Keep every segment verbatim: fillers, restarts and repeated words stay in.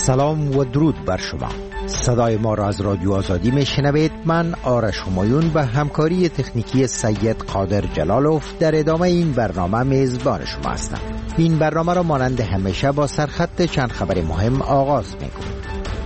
سلام و درود بر شما. صدای ما را از رادیو آزادی میشنوید. من آرش همایون و همکاری تکنیکی سید قادر جلالوف در ادامه این برنامه میزبان شما هستم. این برنامه را مانند همیشه با سرخط چند خبر مهم آغاز میکنیم.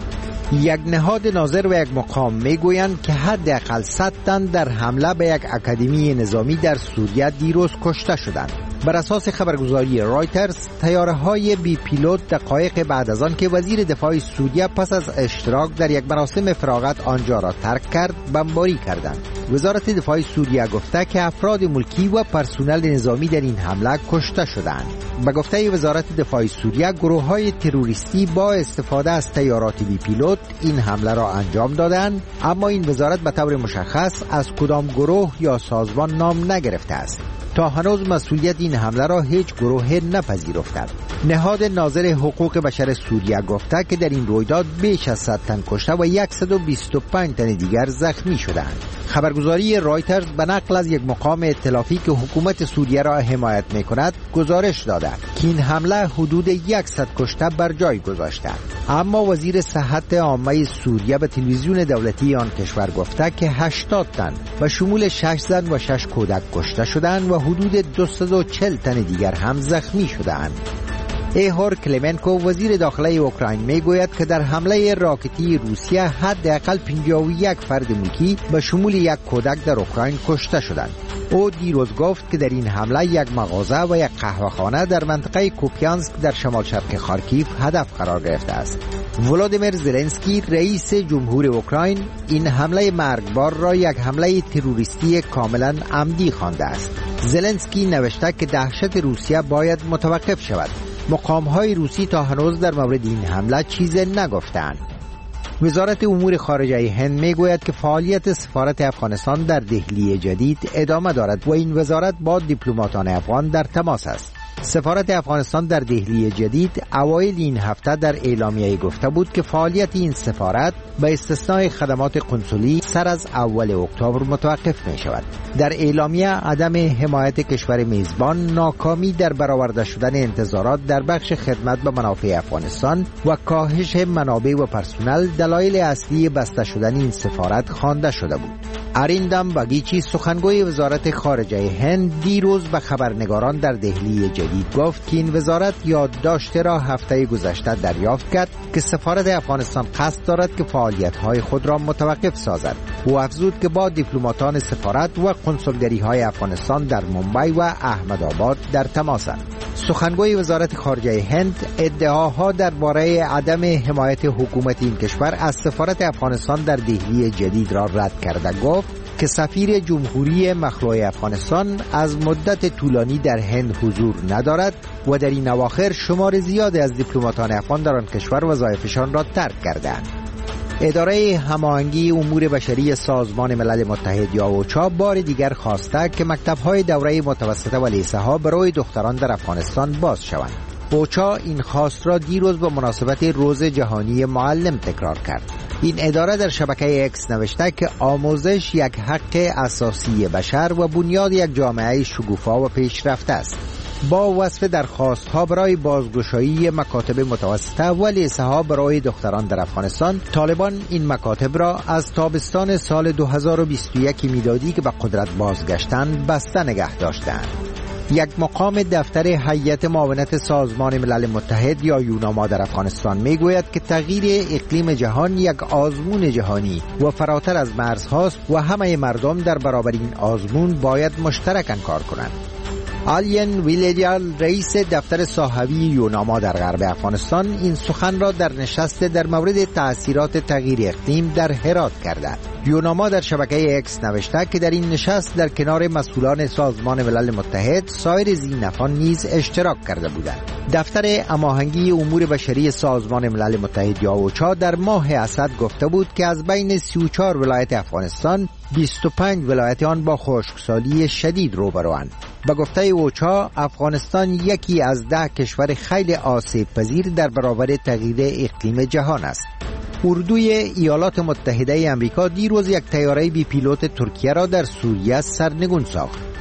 یک نهاد ناظر و یک مقام میگویند که حداقل صد تن در حمله به یک اکادمی نظامی در سوریه دیروز کشته شدند. بر اساس خبرگزاری رایترز، طیاره‌های بی پیلوت دقایق بعد از آن که وزیر دفاع سوریه پس از اشتراک در یک مراسم فراغت آنجا را ترک کرد، بمباری کردند. وزارت دفاع سوریه گفته که افراد ملکی و پرسنل نظامی در این حمله کشته شدند. به گفته وزارت دفاع سوریه، گروه‌های تروریستی با استفاده از طیارات بی پیلوت این حمله را انجام دادند، اما این وزارت به طور مشخص از کدام گروه یا سازمان نام نگرفته است. تا هنوز مسئولیت این حمله را هیچ گروه نپذیرفته است. نهاد ناظر حقوق بشر سوریه گفته که در این رویداد بیش از صد تن کشته و صد و بیست و پنج تن دیگر زخمی شدند. خبرگزاری رایترز به نقل از یک مقام ائتلافی که حکومت سوریه را حمایت می‌کند گزارش داده که این حمله حدود صد کشته بر جای گذاشته، اما وزیر صحت عامه سوریه به تلویزیون دولتی آن کشور گفته که هشتاد تن و شمول شش زن و شش کودک کشته شدند و حدود دویست و چهل تن دیگر هم زخمی شدند. ایهور کلمنکو وزیر داخله اوکراین میگوید که در حمله راکتی روسیه حداقل پنجاه و یک فرد ملکی به شمول یک کودک در اوکراین کشته شدند. او دیروز گفت که در این حمله یک مغازه و یک قهوه‌خانه در منطقه کوپیانسک در شمال شرق خارکیف هدف قرار گرفته است. ولودیمیر زلنسکی رئیس جمهور اوکراین این حمله مرگبار را یک حمله تروریستی کاملا عمدی خوانده است. زلنسکی نوشته که دهشت روسیه باید متوقف شود. مقام‌های روسی تا هنوز در مورد این حمله چیزی نگفتند. وزارت امور خارجه هند میگوید که فعالیت سفارت افغانستان در دهلی جدید ادامه دارد و این وزارت با دیپلماتان افغان در تماس است. سفارت افغانستان در دهلی جدید اوایل این هفته در اعلامیه گفته بود که فعالیت این سفارت به استثنای خدمات قنسولی سر از اول اکتبر متوقف می شود. در اعلامیه عدم حمایت کشور میزبان، ناکامی در برآورده شدن انتظارات در بخش خدمت به منافع افغانستان و کاهش منابع و پرسنل دلایل اصلی بسته شدن این سفارت خوانده شده بود. اریندم باگیچی سخنگوی وزارت خارجه هند دیروز به خبرنگاران در دهلی جدید گفت که این وزارت یادداشت را هفته گذشته دریافت کرد که سفارت افغانستان قصد دارد که فعالیت‌های خود را متوقف سازد. او افزود که با دیپلماتان سفارت و قنسولگری‌های افغانستان در ممبئی و احمدآباد در تماسند. سخنگوی وزارت خارجه هند ادعاها درباره عدم حمایت حکومت این کشور از سفارت افغانستان در دهلی جدید را رد کرده گفت که سفیر جمهوری مخلوع افغانستان از مدت طولانی در هند حضور ندارد و در این اواخر شمار زیادی از دیپلماتان افغان در آن کشور وظایفشان را ترک کردند. اداره هماهنگی امور بشری سازمان ملل متحد یا اوچا بار دیگر خواسته که مکتب‌های دوره متوسطه و لیسه‌ها برای دختران در افغانستان باز شوند. اوچا این خواست را دیروز به مناسبت روز جهانی معلم تکرار کرد. این اداره در شبکه اکس نوشته که آموزش یک حق اساسی بشر و بنیاد یک جامعه شکوفا و پیشرفته است. با وصف درخواست‌ها برای بازگشایی مکاتب متوسطه و لیسه‌ها برای دختران در افغانستان، طالبان این مکاتب را از تابستان سال دو هزار و بیست و یک میلادی که به قدرت بازگشتند بسته نگه داشتند. یک مقام دفتر هیئت معاونت سازمان ملل متحد یا یوناما در افغانستان میگوید که تغییر اقلیم جهان یک آزمون جهانی و فراتر از مرزهاست و همه مردم در برابر این آزمون باید مشترکاً کار کنند. آلین ویلیجال رئیس دفتر صحوی یوناما در غرب افغانستان این سخن را در نشست در مورد تأثیرات تغییر اقلیم در هرات کرده. یوناما در شبکه اکس نوشته که در این نشست در کنار مسئولان سازمان ملل متحد سایر ذی‌نفعان نیز اشتراک کرده بودند. دفتر هماهنگی امور بشری سازمان ملل متحد یا اوچا در ماه اسد گفته بود که از بین سی و چهار ولایت افغانستان بیست و پنج ولایت آن با خشکسالی شدید روبروند. به گفته اوچا افغانستان یکی از ده کشور خیلی آسیب پذیر در برابر تغییر اقلیم جهان است. اردوی ایالات متحده امریکا دیروز یک طیاره بی پیلوت ترکیه را در سوریه سرنگون ساخت.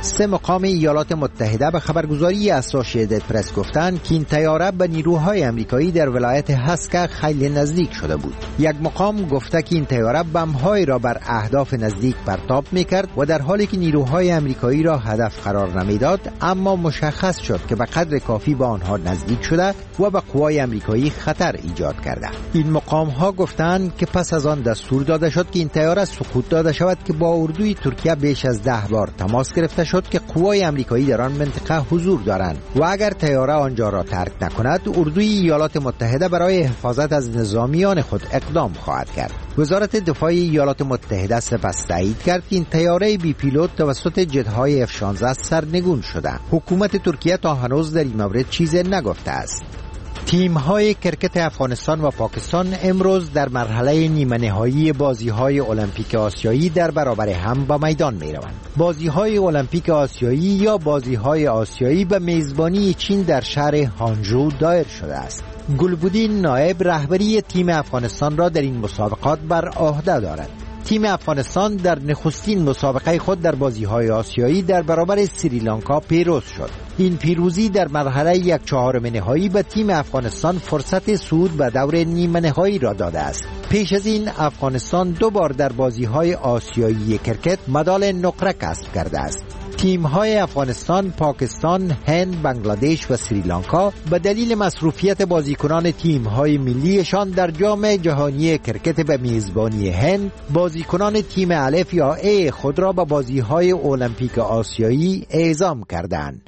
سه مقام ایالات متحده به خبرگزاری اسوسییتد پرس گفتند که این طیاره به نیروهای آمریکایی در ولایت هسکا خیلی نزدیک شده بود. یک مقام گفته که این طیاره بمب‌هایی را بر اهداف نزدیک پرتاب می‌کرد و در حالی که نیروهای آمریکایی را هدف قرار نمیداد، اما مشخص شد که به قدر کافی به آنها نزدیک شده و به قوای آمریکایی خطر ایجاد کرده. این مقام‌ها گفتند که پس از آن دستور داده شد که این طیاره سقوط داده شود که با اردوی ترکیه بیش از ده بار تماس گرفته شد که قوای آمریکایی در آن منطقه حضور دارند و اگر طیاره آنجا را ترک نکند، اردوی ایالات متحده برای حفاظت از نظامیان خود اقدام خواهد کرد. وزارت دفاع ایالات متحده سپس تایید کرد که این طیاره بی پیلوت توسط جت‌های اف شانزده سرنگون شده. حکومت ترکیه تا هنوز در این مورد چیزی نگفته است. تیم‌های کرکت افغانستان و پاکستان امروز در مرحله نیمه نهایی بازی‌های المپیک آسیایی در برابر هم به میدان می‌روند. بازی‌های المپیک آسیایی یا بازی‌های آسیایی به میزبانی چین در شهر هانجو دایر شده است. گلبودین نایب رهبری تیم افغانستان را در این مسابقات بر عهده دارد. تیم افغانستان در نخستین مسابقه خود در بازی‌های آسیایی در برابر سریلانکا پیروز شد. این پیروزی در مرحله یک چهارم نهایی به تیم افغانستان فرصت صعود به دور نیمه نهایی را داده است. پیش از این افغانستان دو بار در بازی‌های آسیایی کرکت مدال نقره کسب کرده است. تیم‌های افغانستان، پاکستان، هند، بنگلادش و سریلانکا به دلیل مصروفیت بازیکنان تیم‌های ملیشان در جام جهانی کرکت به میزبانی هند، بازیکنان تیم الف یا ای خود را به بازی‌های المپیک آسیایی اعزام کردند.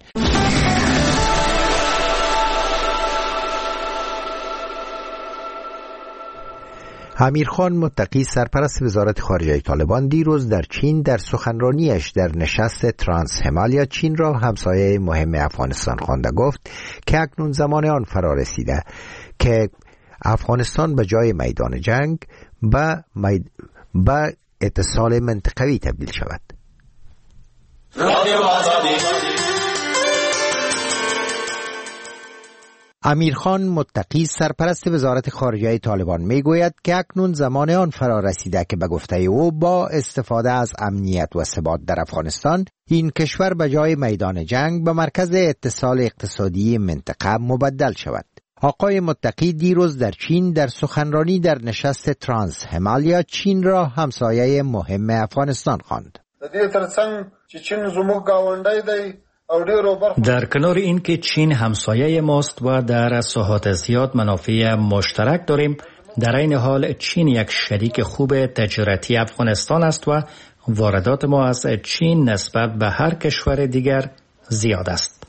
امیرخان متقی سرپرست وزارت خارجه طالبان دیروز در چین در سخنرانیش در نشست ترانس همالیا چین را همسایه مهم افغانستان خوانده. گفت که اکنون زمان آن فرا رسیده که افغانستان به جای میدان جنگ به مید... به اتصال منطقوی تبدیل شود. امیرخان متقی سرپرست وزارت خارجه طالبان میگوید که اکنون زمان آن فرا رسیده که به گفته او با استفاده از امنیت و ثبات در افغانستان این کشور به جای میدان جنگ به مرکز اتصال اقتصادی منطقه مبدل شود. آقای متقی دیروز در چین در سخنرانی در نشست ترانس همالیا چین را همسایه مهم افغانستان خواند. در کنار این که چین همسایه ماست و در ساحات زیاد منافع مشترک داریم، در این حال چین یک شریک خوب تجارتی افغانستان است و واردات ما از چین نسبت به هر کشور دیگر زیاد است.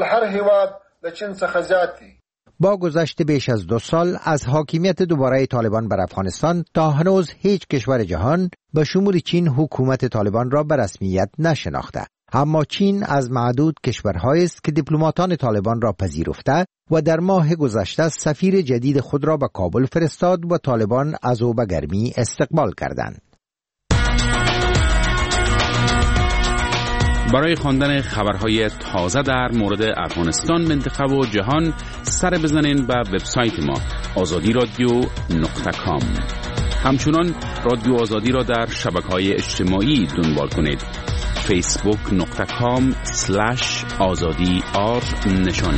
با گذشت بیش از دو سال از حاکمیت دوباره طالبان بر افغانستان تا هنوز هیچ کشور جهان به شمول چین حکومت طالبان را به رسمیت نشناخته. اما چین از معدود کشورهایی است که دیپلماتان طالبان را پذیرفته و در ماه گذشته سفیر جدید خود را به کابل فرستاد و طالبان از او به گرمی استقبال کردند. برای خواندن خبرهای تازه در مورد افغانستان، منطقه و جهان سر بزنین به وبسایت ما آزادی رادیو نقطه کام. همچنان رادیو آزادی را در شبکه‌های اجتماعی دنبال کنید. فیسبوک نقطه کام سلش آزادی آر نشان.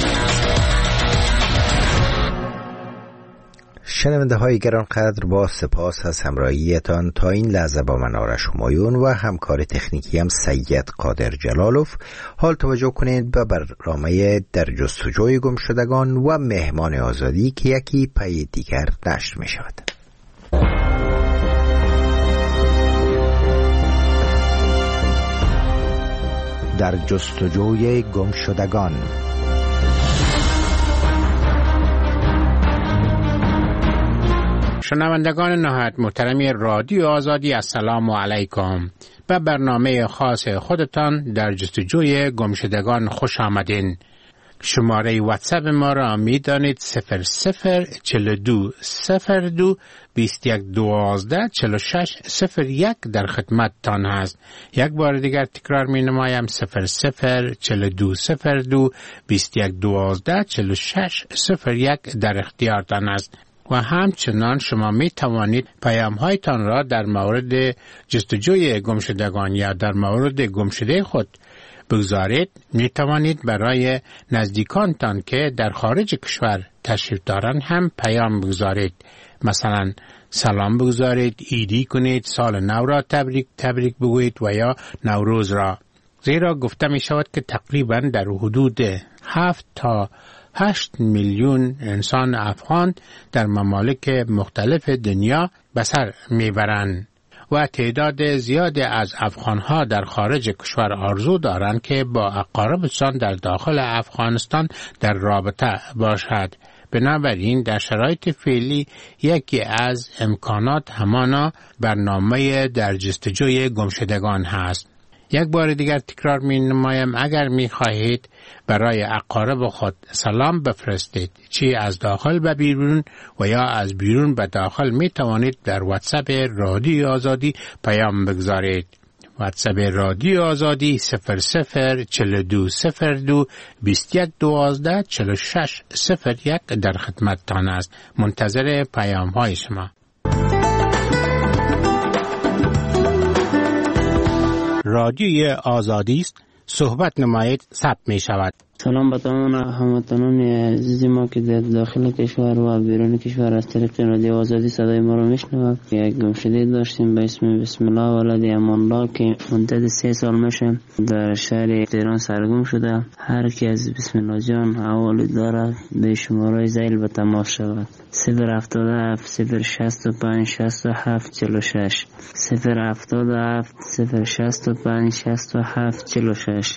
شنونده های گرانقدر، با سپاس از همراهیتان تا این لحظه با من آرش همایون و همکار تکنیکی هم سید قادر جلالوف. حال توجه کنید به برنامه در جستجوی گمشدگان و مهمان آزادی که یکی پی دیگر نشر می شود. در جستجوی گمشدگان. شنوندگان نهایت محترمی رادیو آزادی، السلام علیکم. به برنامه خاص خودتان در جستجوی گمشدگان خوش آمدین. شماره واتساپ ما را می دانید صفر صفر چل دو صفر دو بیست یک دوازده چل شش صفر یک در خدمت تان هست. یک بار دیگر تکرار می نمایم صفر صفر چل دو صفر دو بیست یک دوازده چل شش صفر یک در اختیارتان است. و همچنان شما می توانید پیام هایتان را در مورد جستجوی گمشدگان یا در مورد گمشده خود بگذارید می توانید برای نزدیکانتان که در خارج کشور تشریف دارند هم پیام بگذارید. مثلا سلام بگذارید، عیدی کنید، سال نو را تبریک تبریک بگویید و یا نوروز را. زیرا گفته می شود که تقریبا در حدود هفت تا هشت میلیون انسان افغان در ممالک مختلف دنیا به سر میبرند و تعداد زیادی از افغانها در خارج کشور آرزو دارند که با اقاربشان در داخل افغانستان در رابطه باشد. بنابراین در شرایط فعلی یکی از امکانات همانا برنامه در جستجوی گمشدگان هست. یک بار دیگر تکرار می نمایم، اگر می خواهید برای اقارب خود سلام بفرستید، چی از داخل به بیرون و یا از بیرون به داخل، می توانید در واتساپ رادیو آزادی پیام بگذارید. واتساپ رادیو آزادی صفر صفر چل دو صفر دو بیست یک دوازده چل و شش صفر یک در خدمتتان است. منتظر پیام های شما. رادیوی آزادی است، صحبت نمایید، ثبت می شود. سلام به تمام هموطنان عزیز ما که در داخل کشور و بیرون کشور از طریق رادیو آزادی صدای ما رو میشنوند. یک گمشده داشتیم به اسم بسم الله ولد امان الله که مدت سه سال میشه در شهر تهران سرگم شده. هر کی از بسم الله جان حوالی داره به شماره زیل به تماس شود. صفر هفتاد و هفت صفر شصت و پنج شصت و هفت چل و شش صفر هفتاد و هفت صفر شصت و پنج شصت و هفت چل و شش.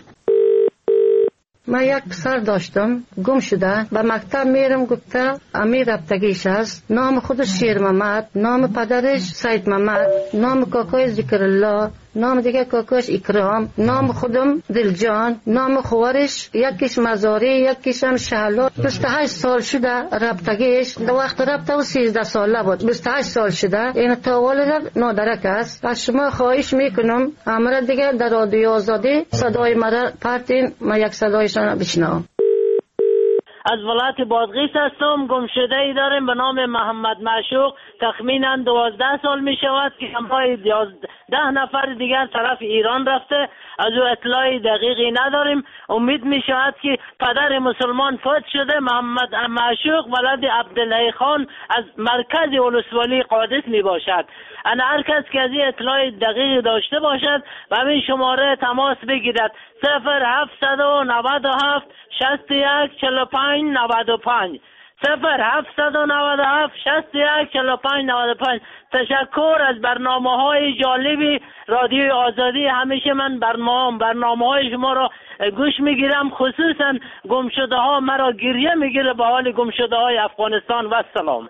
من یک پسر داشتم گم شده، به مکتب میرم، گفته امیر ربطگیش است، نام خودش شیر محمد، نام پدرش سید محمد، نام کاکای ذکر الله، نام دیگه کاکاش اکرام، نام خودم دلجان، نام خوارش یکیش مزاری یکیش هم شهلا. بیست و هشت سال شده ربطگیش، در وقت ربطه و سیزده ساله بود، بیست و هشت سال شده. این تا والد نادرک است. از شما خواهش میکنم امر دیگه در رادیو آزادی صدای مرا پرتین، من یک صدایشان بشنوم. از ولایت بادغیس هستم. گمشده ای داریم به نام محمد معشوق، تخمینا دوازده سال می شود که همراه ده نفر دیگر طرف ایران رفته. از او اطلاعی دقیقی نداریم. امید می شود که پدر مسلمان فوت شده. محمد معشوق ولد عبدالله خان از مرکز ولسوالی قادس می باشد. انا هر کس که از این اطلاع دقیق داشته باشد و همین شماره تماس بگیرد. صفر هفتصد و نود و هفت شصت و یک چهل و پنج نود و پنج صفر هفتصد و نود و هفت شصت و یک چهل و پنج نود و پنج. تشکر از برنامه های جالبی رادیو آزادی. همیشه من برنامه برنامه های شما را گوش میگیرم، خصوصا گمشده ها مرا گریه میگیره به حال گمشده های افغانستان. و سلام.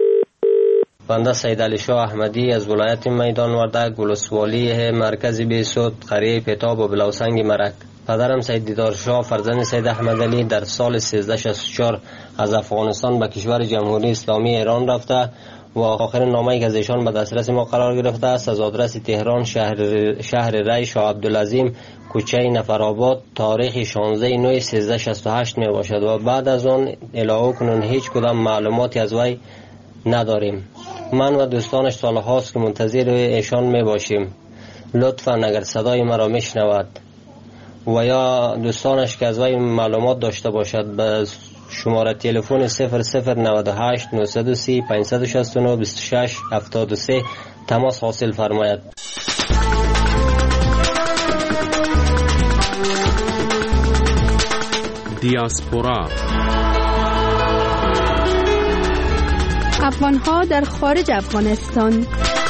بنده سید علی شاه احمدی از ولایت میدان وردک، ولسوالی مرکز بیسود، قریه پتاب و بلوسنگ مرک. پدرم سید دیدار شاه فرزند سید احمد علی در سال سیزده شصت و چهار از افغانستان به کشور جمهوری اسلامی ایران رفته و آخرین نامه‌ای که از ایشان به دسترس ما قرار گرفته است از آدرس تهران، شهر شهر ری، شاه عبدالعظیم، کوچه نفرآباد، تاریخ شانزده نوامبر سیزده شصت و هشت می باشد و بعد از آن الهو کنون هیچ کدام معلوماتی از وی نداریم. من و دوستانش سال هاست که منتظر ایشان می باشیم. لطفاً اگر صدای مرا میشنود و یا دوستانش که از وی معلومات داشته باشد به شماره تلفن صفر صفر نود و هشت نهصد و سی پانصد و شصت و نه بیست و شش هفتاد و سه تماس حاصل فرماید. دیاسپورا افغان‌ها در خارج افغانستان.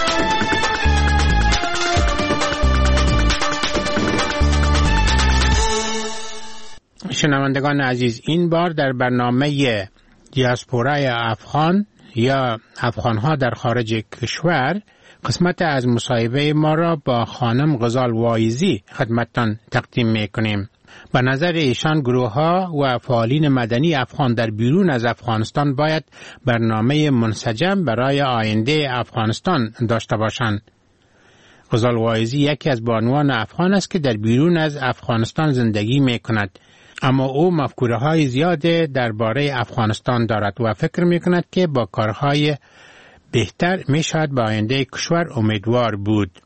شنوندگان عزیز، این بار در برنامه دیاسپورای افغان یا افغان‌ها در خارج کشور قسمت از مصاحبه ما را با خانم غزال وایزی خدمتتان تقدیم می‌کنیم. به نظر ایشان گروه‌ها و فعالین مدنی افغان در بیرون از افغانستان باید برنامه منسجم برای آینده افغانستان داشته باشند. غزال وایزی یکی از بانوان افغان است که در بیرون از افغانستان زندگی می‌کند، اما او مفکوره‌های زیاده درباره افغانستان دارد و فکر می‌کند که با کارهای بهتر می‌شود به آینده کشور امیدوار بود.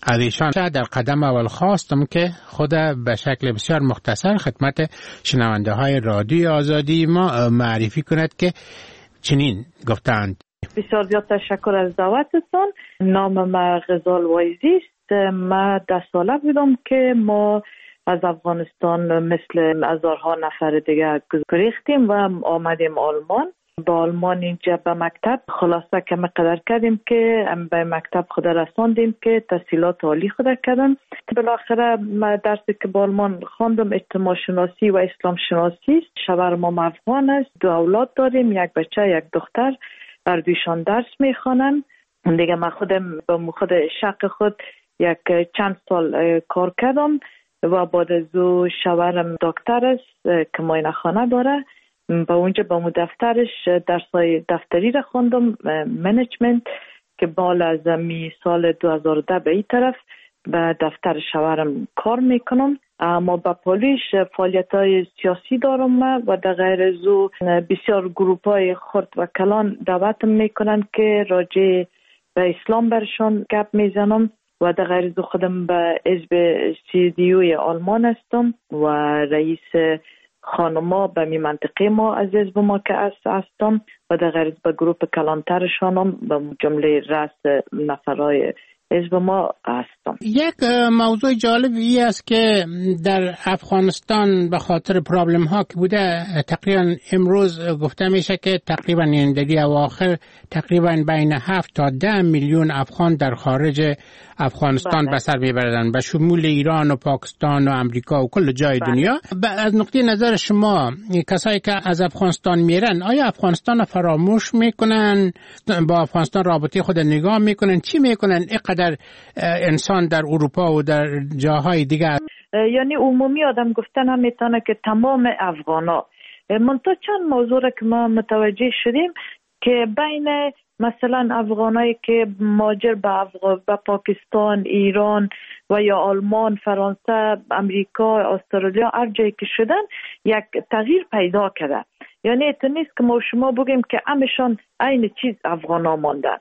از ایشان در قدم اول خواستم که خود به شکل بسیار مختصر خدمت شنونده های رادیو آزادی ما معرفی کند که چنین گفتند. بسیار زیاد تشکر از دعوتتان. نام ما غزال وایزی است. ما ده ساله بودم که ما از افغانستان مثل هزارها نفر دیگه گریختیم و آمدیم آلمان. با آلمان اینجا به مکتب خلاصه که مقدر کردیم که به مکتب خود رساندیم که تحصیلات عالی خود کردن. بالاخره ما درسی که با آلمان خواندم اجتماع شناسی و اسلام شناسی. شوهر ما افغان است. دو اولاد داریم، یک بچه یک دختر. هر دویشان درس میخوانن. دیگه من خودم با خود شق خود یک چند سال کار کردم و بعد از او شوهرم دکتر است که معاینه خانه داره. با اونجا با مو دفترش درسای دفتری را خواندم، منیجمنت، که بالا از می سال دو هزار و ده به این طرف به دفتر شوهرم کار میکنم. اما با پولیش فعالیت های سیاسی دارم و در غیر از او بسیار گروپ های خرد و کلان دعوتم میکنن که راجع به اسلام برشان گپ میزنم و در غیر از او خودم به حزب سی دی او آلمان هستم و رئیس خانما به می منطقه ما از حزب ما که هستم و در غیر از به گروپ کلانترشانم به جمله رأس نفرهای حزب ما هستم. یک موضوع جالب ای است که در افغانستان به خاطر پرابلم ها که بوده تقریبا امروز گفته میشه که تقریبا این دلی اواخر تقریبا بین هفت تا ده میلیون افغان در خارج افغانستان به سر میبردن، به شمول ایران و پاکستان و امریکا و کل جای بله. دنیا. از نقطه نظر شما کسایی که از افغانستان میرن آیا افغانستان فراموش میکنن، با افغانستان رابطه خود نگاه میکنن، چی میکنن اینقدر انسان در اروپا و در جاهای دیگر؟ یعنی عمومی آدم گفتن هم میتونه که تمام افغانا. منتها چند موضوع که ما متوجه شدیم که بین مثلا افغانایی که مهاجر به افغان به پاکستان، ایران و یا آلمان، فرانسه، امریکا، استرالیا هر جایی که شدن یک تغییر پیدا کرده. یعنی ات نیست که ما شما بگیم که همشان عین چیز افغانا ماندن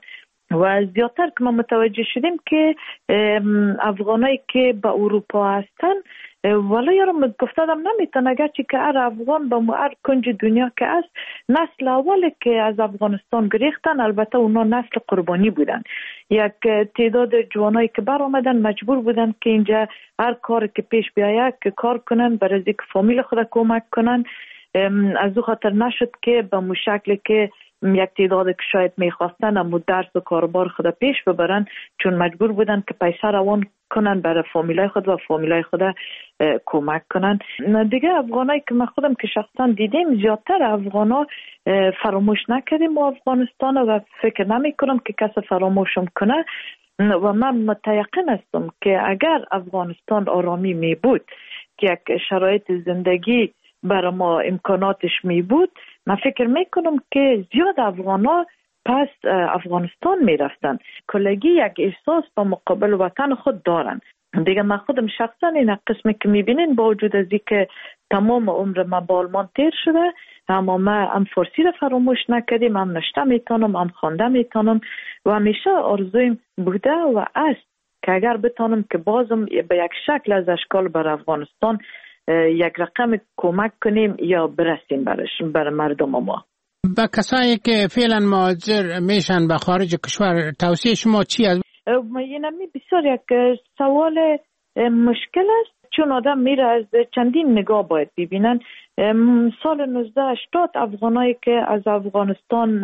و زیادتر که ما متوجه شدیم که افغانایی که به اروپا هستن ولی یارم گفتادم نمیتونه گرچه که هر افغان با هر کنج دنیا که است نسل اولی که از افغانستان گریختن، البته اونا نسل قربانی بودن. یک تعداد جوانایی که بر آمدن مجبور بودن که اینجا هر کار که پیش بیاید که کار کنن برای اینکه فامیل خود کمک کنن. از او خاطر نشد که به مو شکل که یک تعداد که شاید میخواستن اما درس و کاربار خود پیش ببرن، چون مجبور بودن که پیسه روان کنن برای فامیلای خود و فامیلای خود کمک کنن. دیگه افغانایی که من خودم که شخصا دیدیم زیادتر افغانا فراموش نکردیم و افغانستان و فکر نمی کنم که کس فراموشم کنه و من متیقن هستم که اگر افغانستان آرامی می بود که یک شرایط زندگی برای ما امکاناتش می بود، من فکر میکنم که زیاد افغانا پس افغانستان میرفتن. کلگی یک احساس با مقابل وطن خود دارن. دیگه من خودم شخصا این قسمی که میبینین با وجود از اینکه تمام عمر ما با آلمان تیر شده اما ما هم فارسی رو فراموش نکردیم، هم نشته میتونم، هم خوانده میتونم و همیشه آرزویم بوده و است که اگر بتونم که بازم به یک شکل از اشکال بر افغانستان یک رقم کمک کنیم یا برسیم برش برای مردم ما. با کسایی که فعلا مهاجر میشن به خارج کشور توصیه شما چی است؟ اینمی بسیار یک سوال مشکل است، چون آدم میره از چندین نگاه باید ببینن. سال نوزده هشتاد افغانایی که از افغانستان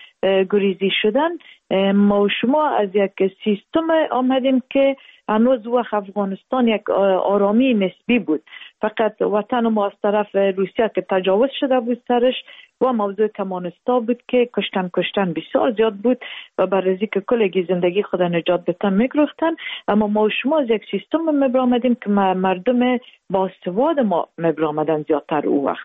گریزی شدن ما و شما از یک سیستم آمدیم که هنوز وقت افغانستان یک آرامی نسبی بود، فقط وطن ما از طرف روسیه که تجاوز شده بود سرش و موضوع کمانستا بود که کشتن کشتن بسیار زیاد بود و برای که کلگی زندگی خود نجات بتن میگرفتن. اما ما و شما از یک سیستم مبرامدیم که مردم باسواد ما مبرامدن زیادتر او وقت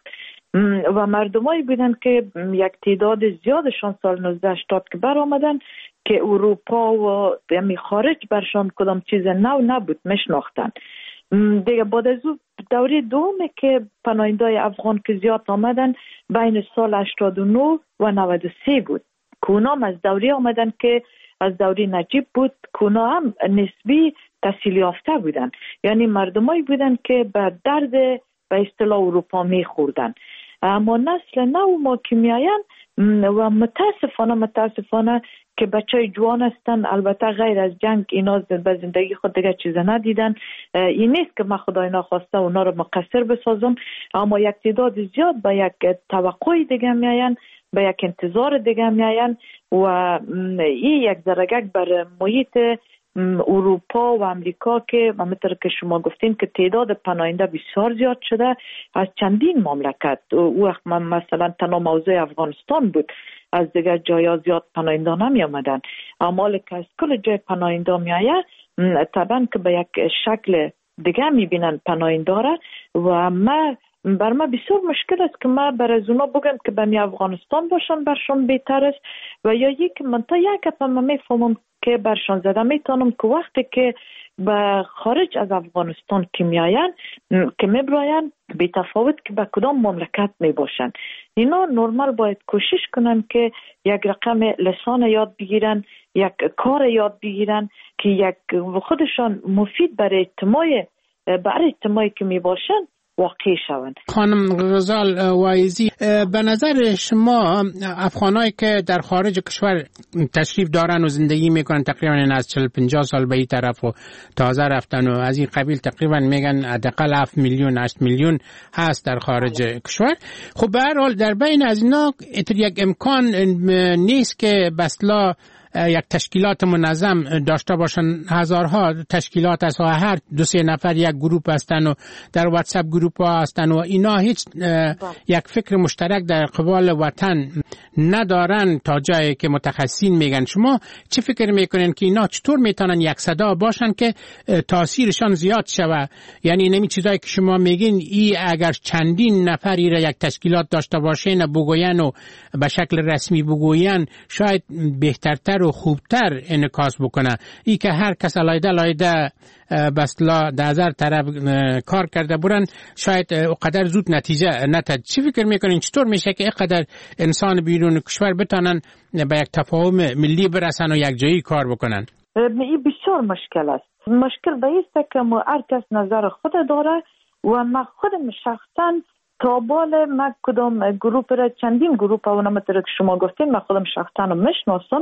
و مردمایی بودن که یک تعداد زیادشان سال نوزده هشتاد که بر آمدن که اروپا و یعنی خارج برشان کدام چیز نو نبود مشناختن. دیگه بعد از او دوره دومه که پناهنده‌های افغان که زیاد آمدن بین سال هشتاد و نه و نود و سه بود که اونا از دوره آمدن که از دوره نجیب بود که اونا هم نسبی تحصیل یافته بودن، یعنی مردمایی بودن که به درد به اصطلاح اروپا میخوردن. اما نسل نو ما که میاین و متاسفانه متاسفانه که بچه جوان هستن، البته غیر از جنگ اینا به زندگی خود دیگه چیز ندیدن. این نیست که من خدای ناخواسته اونا رو مقصر بسازم، اما یک تعداد زیاد به یک توقع دیگه میاین، به یک انتظار دیگه میاین و این یک درجه بر محیط اروپا و امریکا که همونطور که شما گفتین که تعداد پناهنده بسیار زیاد شده از چندین مملکت. او وقت مثلا تنها موضوع افغانستان بود، از دیگه جایا زیاد پناهنده نمی آمدن. اما که از کل جای پناهنده می آید طبعا که به یک شکل دیگه می بینن پناهنده را و ما بر ما بسیار مشکل است که ما بر از اونا بگم که بمی افغانستان باشن برشان بهتر است و یا یک من تا یک اپا ما میفهمم که برشان زده میتونم که وقتی که به خارج از افغانستان که میاین که میبراین بی تفاوت که به کدام مملکت میباشن، اینا نرمال باید کوشش کنن که یک رقم لسان یاد بگیرن، یک کار یاد بگیرن که یک خودشان مفید برای اجتماع برای اجتماعی که میباشن واقع شوند. خانم غزال وایزی، به نظر شما افغانایی که در خارج کشور تشریف دارن و زندگی میکنن تقریبا از چهل پنجاه سال به این طرف و تازه رفتن و از این قبیل تقریبا میگن حداقل هفت میلیون هشت میلیون هست در خارج کشور، خب به هر حال در بین از اینا یک امکان نیست که بسلا یک تشکیلات منظم داشته باشن؟ هزارها تشکیلات است و هر دو سه نفر یک گروپ هستن و در واتساپ گروپ ها هستن و اینا هیچ یک فکر مشترک در قبال وطن ندارن تا جایی که متخصصین میگن. شما چه فکر میکنین که اینا چطور میتونن یک صدا باشن که تاثیرشان زیاد شود؟ یعنی نمی چیزایی که شما میگین ای اگر چندین نفری را یک تشکیلات داشته باشین بگوین و به شکل رسمی بگوین شاید بهترتر و خوبتر انعکاس بکنه. ای که هر کس علایده علایده بسلا در هزار طرف کار کرده برن شاید اقدر زود نتیجه نتد. چی فکر میکنین چطور میشه که اقدر انسان بیرون کشور بتانن به یک تفاهم ملی برسن و یک جایی کار بکنن؟ این بسیار مشکل است. مشکل به ایست که ما هر کس نظر خود داره و ما خودم شخصا تا بال ما کدام گروپ را چندین گروپ ها نمطور که شما گفتین من خودم شخصا رو میشناسم،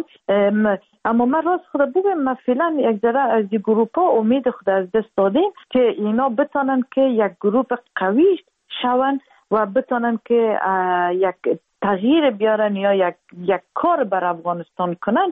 اما من راست خود بگم ما فعلا یک ذره از این گروپ ها امید خود از دست دادیم که اینا بتانن که یک گروپ قوی شون و بتانن که یک تغییر بیارن یا یک یک کار بر افغانستان کنن.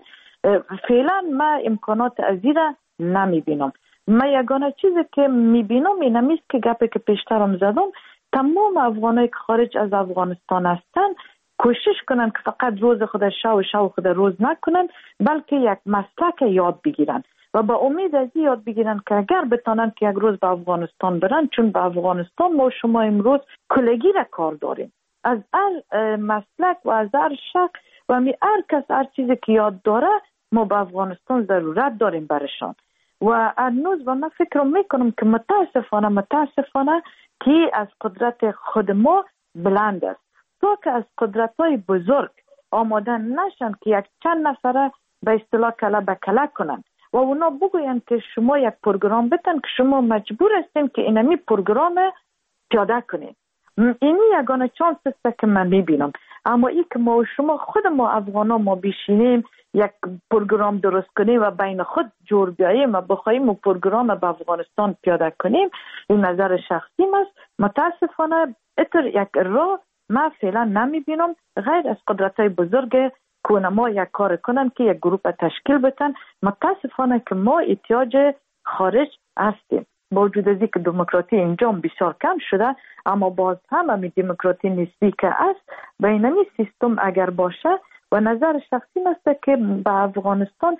فعلا ما امکانات ازی را نمی بینم. ما یگانه چیزی که می بینم این همیست که گپی که پیشترم زدم، تمام افغانایی که خارج از افغانستان هستن کوشش کنن که فقط روز خود شو و شو خود روز نکنن، بلکه یک مسلک یاد بگیرن و با امید از یاد بگیرن که اگر بتانن که یک روز به افغانستان برن، چون به افغانستان ما شما امروز کلگی را کار داریم از هر مسلک و از هر شک و می هر کس هر چیزی که یاد داره ما به افغانستان ضرورت داریم برشان. و هنوز و من فکر میکنم که متاسفانه متاسفانه که از قدرت خود ما بلند است تا که از قدرت های بزرگ آماده نشن که یک چند نفره به اصطلاح کله به کله کنن و اونا بگوین که شما یک پروگرام بتن که شما مجبور هستین که اینمی پروگرام پیاده کنین. اینی یگانه چانس است که من میبینم. اما ای که ما و شما خود ما افغانا ما بشینیم یک پروگرام درست کنیم و بین خود جور بیاییم و بخوایم و پروگرام به افغانستان پیاده کنیم، این نظر شخصی است. متاسفانه اتر یک راه ما فعلا نمی بینم غیر از قدرت های بزرگ که ما یک کار کنن که یک گروپ تشکیل بتن. متاسفانه که ما احتیاج خارج هستیم با وجود از اینکه دموکراسی اینجا بسیار کم شده، اما باز هم همین دموکراسی نسبی که است بینمی سیستم اگر باشه و نظر شخصی است که به افغانستان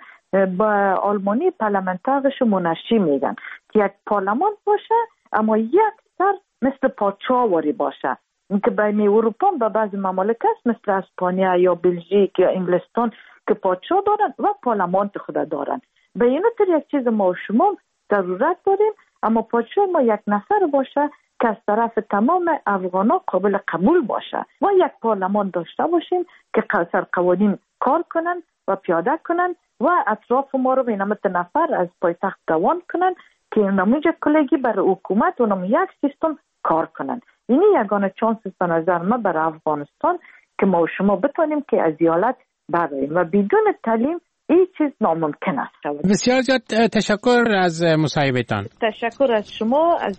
با آلمانی پارلمانترش منشی میگن که یک پارلمان باشه اما یک سر مثل پادشاهواری باشه که بین اروپا و بعضی ممالک است مثل اسپانیا یا بلژیک یا انگلستان که پادشاه دارن و پارلمان خود دارن. به این طور یک چیز ما و شما ضرورت داریم، اما پادشاه ما یک نفر باشه که از طرف تمام افغانا قابل قبول باشه و یک پارلمان داشته باشیم که سر قوانین کار کنن و پیاده کنن و اطراف ما رو به نمت نفر از پایتخت روان کنن که نموجه کلگی بر حکومت و نمو یک سیستم کار کنن. اینی یگانه چانس است به نظر ما بر افغانستان که ما و شما بتونیم که از حالت براییم و بدون تعلیم این چیز ناممکن است. بسیار زیاد تشکر از مصاحبهتان. تشکر از شما. از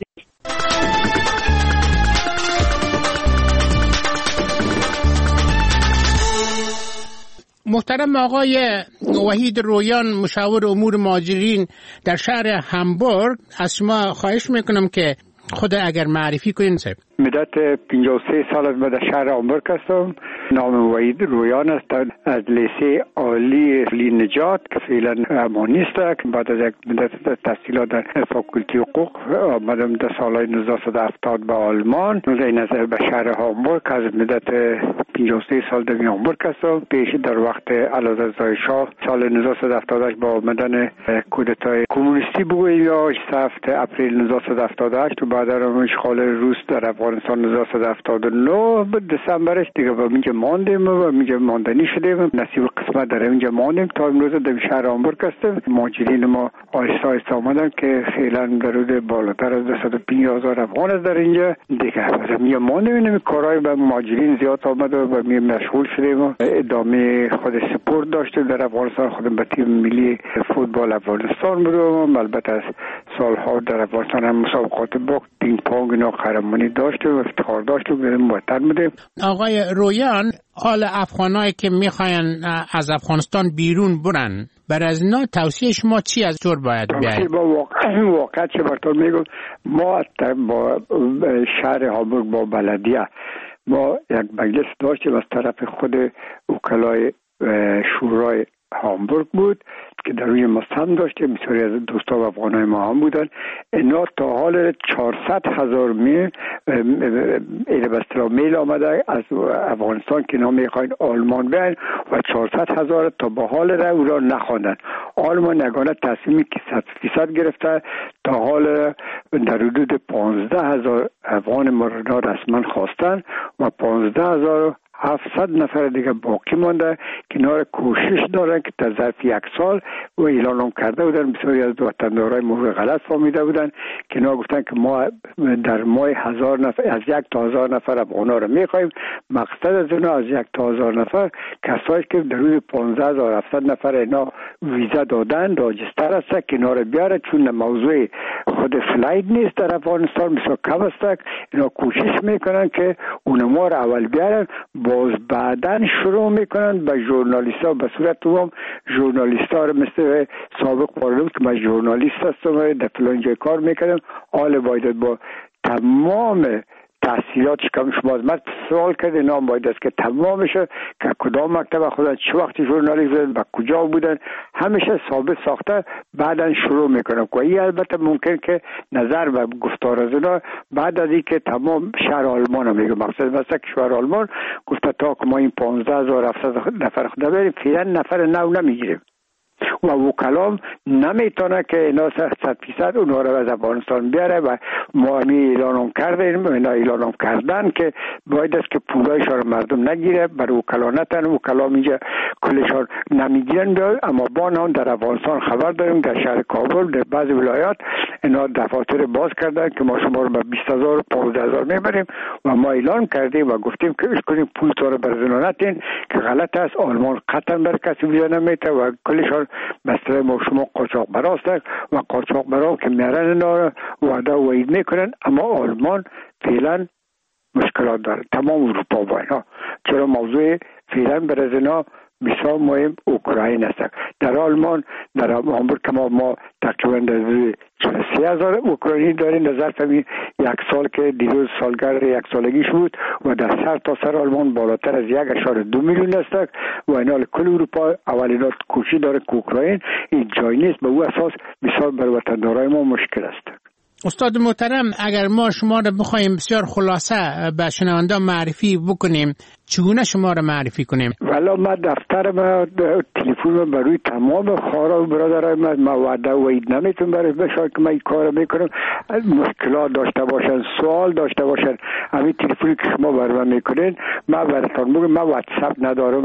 محترم آقای وحید رویان، مشاور امور مهاجرین در شهر همبورگ، از شما خواهش میکنم که خود اگر معرفی کنین. مدت پنجاه و سه سال از در شهر همبورگ هستم. نام وحید رویان است. از لیسه عالی لی نجات که فعلا امانیست است. بعد از یک مدت تحصیلات در فاکولتی حقوق آمدم در سالهای نوزده صد و هفتاد به آلمان. این از به شهر همبورگ از مدت پنجاه و سه سال در همبورگ هستم. پیش در وقت علازرزای شاه سال نوزده صد و هفتاد و هشت با آمدن کودتای کمونیستی بگوییم یا هفت اپریل نوزده صد و هفتاد و هشت و بعد از اشغال روس در افغانستان نوزده صد و هفتاد و نه به دسامبرش دیگه با اینجا ماندیم و اینجا ماندنی شدیم. نصیب قسمت در اینجا ماندیم تا امروز در شهر همبورگ هستیم. مهاجرین ما آهسته آهسته آمدن که فعلا درود بالاتر از صد و پنجاه هزار افغان است در اینجا دیگه. مثلا اینجا ماندیم. این کارهای به مهاجرین زیاد آمد و به می مشغول شدیم و ادامه خود سپورت داشتیم در افغانستان. خودم به تیم ملی فوتبال افغانستان بودم. البته از سالها در افغانستان هم مسابقات باخت پینگ پونگ اینا قهرمانی داشتیم و افتخار داشتیم و وطن بودیم. آقای رویان، حال افغانایی که میخواین از افغانستان بیرون برن، بر از اینا توصیه شما چی از جور باید بیاید؟ با واقع واقع چه براتون میگم، ما با شهر همبورگ با بلدیه ما یک مجلس داشتیم از طرف خود وکلای شورای همبورگ بود که در روی مستند داشته. بسیاری از دوستان و افغانای ما هم بودن. اینا تا حال چهارصد هزار میل ایره بسترا میل آمده از افغانستان که اینا میخواین آلمان بیاین و چهارصد هزار تا به حال را او را نخواندن. آلمان یگانه تصمیمی که صد فیصد گرفته تا حال در حدود پانزده هزار افغان ما را رسما خواستن و پانزده هزار هفتصد نفر دیگه باقی مانده که اینا را کوشش دارن که در ظرف یک سال و اعلان هم کرده بودن. بسیاری از وطندارای ما غلط فهمیده بودن که اینا گفتن که ما در ماه هزار نفر از یک تا هزار نفر افغانا را میخوایم. مقصد از اینا از یک تا هزار نفر کسایی که در روی پانزده هزار و هفتصد نفر اینا ویزا دادن راجستر هست که اینا را بیاره، چون موضوع خود فلایت نیست در افغانستان بسیار کم است. اینا کوشش میکنن که اونما را اول بیارن، باز بعدن شروع میکنن به ژورنالیست‌ها به صورت عموم ژورنالیست‌ها رو مثل سابق پارلمان که من ژورنالیست هستم در فلان جای کار میکردم، حال باید با تمام تحصیلاتش کم شما از من سوال کرده نام باید است که تمامشه که کدام مکتب خودن چه وقتی ژورنالیست بودن و کجا بودن همیشه ثابت ساخته بعدن شروع میکنم که این البته ممکن که نظر و گفتار از اونا بعد از اینکه تمام شهر آلمان هم میگه مقصد مثلا که شهر آلمان گفته تا که ما این پانزده هزار و هفتصد نفر خدا بریم فعلا نفر نو نمیگیریم و وکلام نمیتونه که اینا صد فیصد اونها رو از افغانستان بیاره و ما همی اعلان کردیم اینا اعلان کردن که باید است که پولایشان رو مردم نگیره بر وکلا نتن. وکلام اینجا کلشان نمیگیرن اما با نام در افغانستان خبر داریم در شهر کابل در بعضی ولایات اینا دفاتر باز کردن که ما شما رو به بیست هزار و پانزده هزار میبریم و ما اعلان کردیم و گفتیم که اش کنیم پول تو رو بر نتین که غلط است. آلمان قطعا بر کسی ویزا نمیده و کلشان مثلا ما شما قاچاق براست و قاچاق برا که میارن اینا وعده و وعید میکنن اما آلمان فعلا مشکلات داره تمام اروپا با اینا، چرا موضوع فعلا برای اینا بسیار مهم اوکراین است. در آلمان در همبورگ که ما, ما تقریبا چهل و سه هزار اوکراینی داریم در ظرف یک سال که دیروز سالگرد یک سالگیش بود و در سر تا سر آلمان بالاتر از یک اشاره دو میلیون است و اینا کل اروپا اولینا کوشش داره که اوکراین این جای نیست. به او اساس بسیار بر وطندارای ما مشکل است. استاد محترم، اگر ما شما رو بخوایم بسیار خلاصه به شنونده معرفی بکنیم چگونه شما رو معرفی کنیم؟ والا ما دفتر ما تلفن برای تمام خواهران و برادرای ما ما وعده و وعید نمیتونم برای بشار که من این کار میکنم. مشکلات داشته باشن سوال داشته باشن همین تلفنی که شما برای من میکنین ما براتون میگم. ما واتساپ ندارم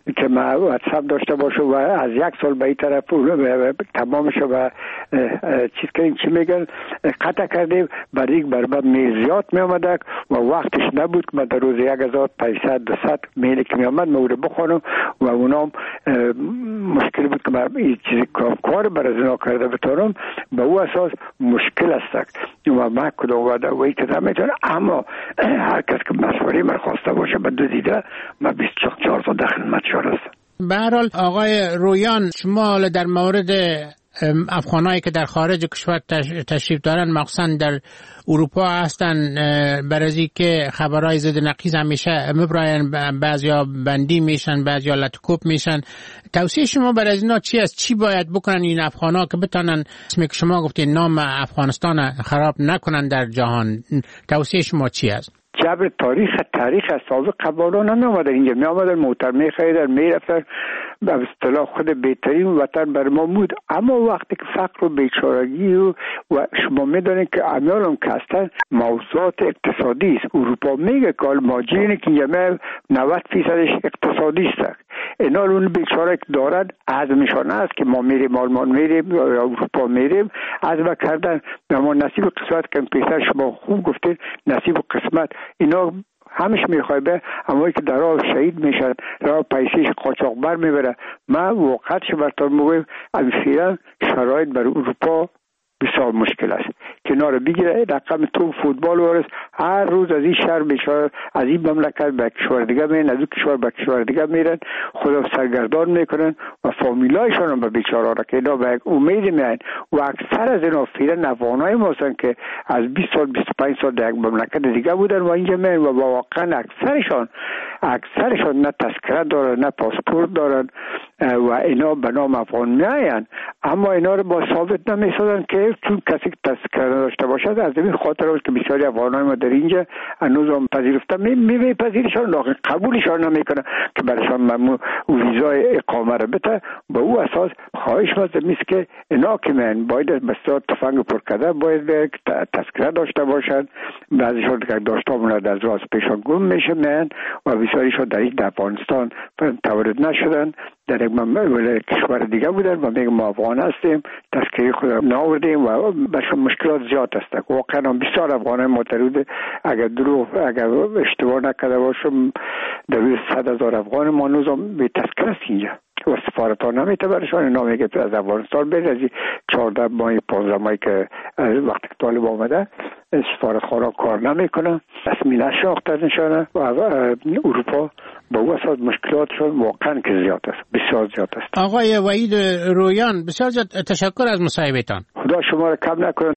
که ما واتساپ داشته باشه و از یک سال به این طرف تمامش و چیز کنیم چی میگن قطع کردیم. برای یک برابر میزیات می آمده و وقتش نبود که من در روز یک هزار پانصد دویست میلی که می آمد مورد بخونم و اونام مشکل بود که من این چیزی کار برای زنا کرده بتارم. به او اساس مشکل است و من کدام وعده وی که میتونه، اما هر کس که مشوره من خواسته باشه به دو دیده من بیست و چهار تا در خدمت شما هستم. به هر حال آقای رویان، شما در مورد افغانایی که در خارج کشور تشریف دارن مخصوصا در اروپا هستن برای که خبرهای ضد نقیض همیشه مبراین، بعضیا بندی میشن، بعضیا لطکوب میشن. توصیه شما برای اینا چی است؟ چی باید بکنن این افغانا که بتونن اسمی که شما گفتید نام افغانستان خراب نکنن در جهان؟ توصیه شما چی است؟ جبر تاریخ تاریخ از سابق قبالا نمی آمده اینجا، می آمدن موتر می خریدن می رفتن به اصطلاح خود بهترین وطن بر ما بود. اما وقتی که فقر و بیچارگی و, و شما می دانید که امیالم که هستن موضوعات اقتصادی است. اروپا میگه که ماجرینه که اینجا نود فیصدش اقتصادی است. اینا اون بیچاره که دارد عزمشان است که ما میریم آلمان میریم یا اروپا میریم عزم کردن به ما نصیب قسمت که پیسر شما خوب گفتید نصیب قسمت اینا همش میخوای به اما که در راه شهید میشن، راه پیسیش قاچاقبر میبره. من واقعا براتون میگم فعلا شرایط بر اروپا بسیار مشکل است. کنار بگیره رقم تو فوتبال وارث هر روز از این شهر بشار از این مملکت به کشور دیگه میرن، از این کشور به کشور دیگه میرن، خدا سرگردان میکنن و فامیلایشان هم به بیچاره را که اینا به امید میان و اکثر از اینا فعلا افغانای ما هستن که از بیست سال بیست و پنج سال در یک مملکت دیگه بودن و اینجا میان و واقعا اکثرشان اکثرشان نه تذکره دارن نه پاسپورت دارن و اینا به نام افغان میاین، اما اینا رو با ثابت نمیسازن که چون کسی که تذکره داشته باشد. از این خاطر است که بسیاری افغانای ما در اینجا هنوز هم پذیرفته میپذیرشان لکن قبولشان نمیکنه که برایشان ممنوع ویزای اقامه رو بده. به او اساس خواهش مزد میست که اینا که من باید بسیار تفنگ پر کرده باید تذکره داشته باشد. بعضیشان که داشته مونده از راست پیشان گم میشه من و بسیاریشان در این افغانستان تولد نشدن، در یک کشور دیگه بودن و میگم ما افغان هستیم تذکره خود ناوردیم و برشون مشکلات زیاد هست. واقعا بسیار افغانای معترض اگر دروغ اگر اشتباه نکرده باشم در صد هزار افغان ما نوزم به تذکره است اینجا و سفارت ها نمیته برشان نامی که از افغانستان بید از چهارده ماهی پانزده ماهی که وقتی که طالب آمده سفارت خارا کار نمیکنه، رسمی نشناخته نشانه و اروپا با او اساس مشکلاتشون واقعا که زیاد است، بسیار زیاد است. آقای وحید رویان بسیار زیاد تشکر از مصاحبهتان. خدا شما را کم نکنه.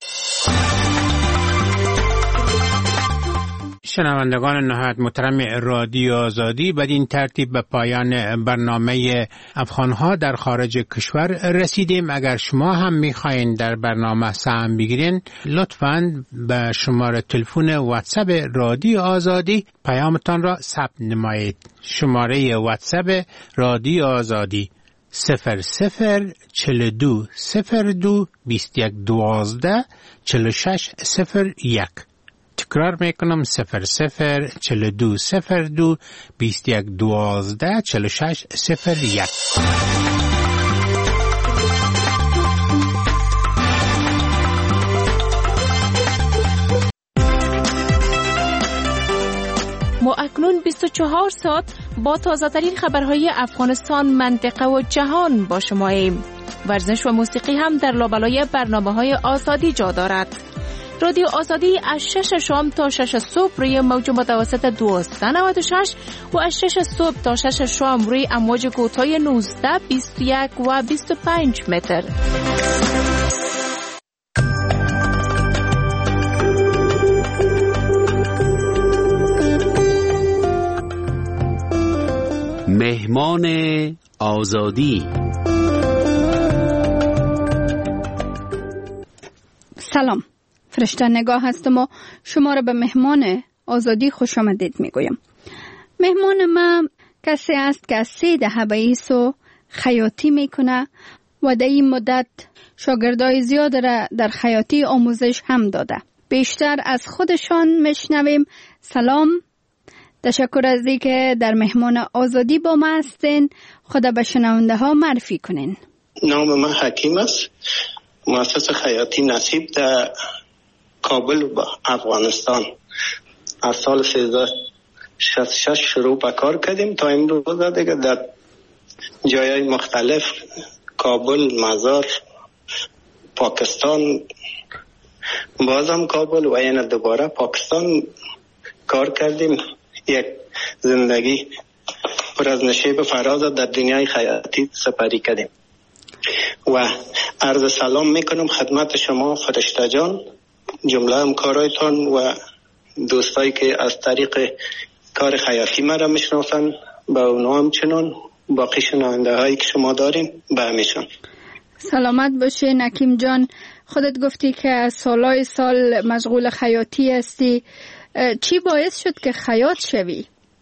شنوندگان نهایت محترم رادیو آزادی، بدین ترتیب به پایان برنامه افغانها در خارج کشور رسیدیم. اگر شما هم میخواین در برنامه سهم بگیرین لطفاً به شماره تلفن واتساپ رادیو آزادی پیامتان را ثبت نمایید. شماره واتساپ رادیو آزادی صفر صفر چل دو صفر دو بیست یک دوازده چل شش صفر یک. تکرار میکنم صفر صفر چل دو صفر دو بیست یک دوازده چل شش صفر یک. ما اکنون بیست و چهار ساعت با تازه ترین خبرهای افغانستان، منطقه و جهان با شماییم. ورزش و موسیقی هم در لابلای برنامه‌های آزادی جا دارد. رادیو آزادی از شش شام تا شش صبح روی موج متوسط دویست و نود و شش و از شش صبح تا شش شام روی امواج کوتاه نوزده، بیست و یک و بیست و پنج متر. مهمان آزادی. سلام، فرشته نگاه هستم و شما را به مهمان آزادی خوش آمدید میگویم. مهمان ما کسی است که از سه دهه به ایسو خیاطی میکنه و در این مدت شاگردای زیاد را در خیاطی آموزش هم داده. بیشتر از خودشان میشنویم. سلام، تشکر از دی که در مهمان آزادی با ما هستین. خدا به شنونده ها معرفی کنین. نام من حکیم است، مؤسس خیاطی نصیب در کابل و افغانستان. از سال سیزده و شصت و شش شروع به کار کردیم تا امروز دیگه در جایهای مختلف، کابل، مزار، پاکستان، بازم کابل و این دوباره پاکستان کار کردیم. یک زندگی پر از نشیب فراز در دنیای خیاطی سپری کردیم و عرض سلام میکنم خدمت شما فرشته جان، جمله همکارایتان و دوستایی که از طریق کار خیاطی مرا میشناسن، با اونا همچنان باقی شنونده هایی که شما دارین به همیشان. سلامت باشه نکیم جان. خودت گفتی که از سالای سال مشغول خیاطی هستی. چی باعث شد که خیاط شوی؟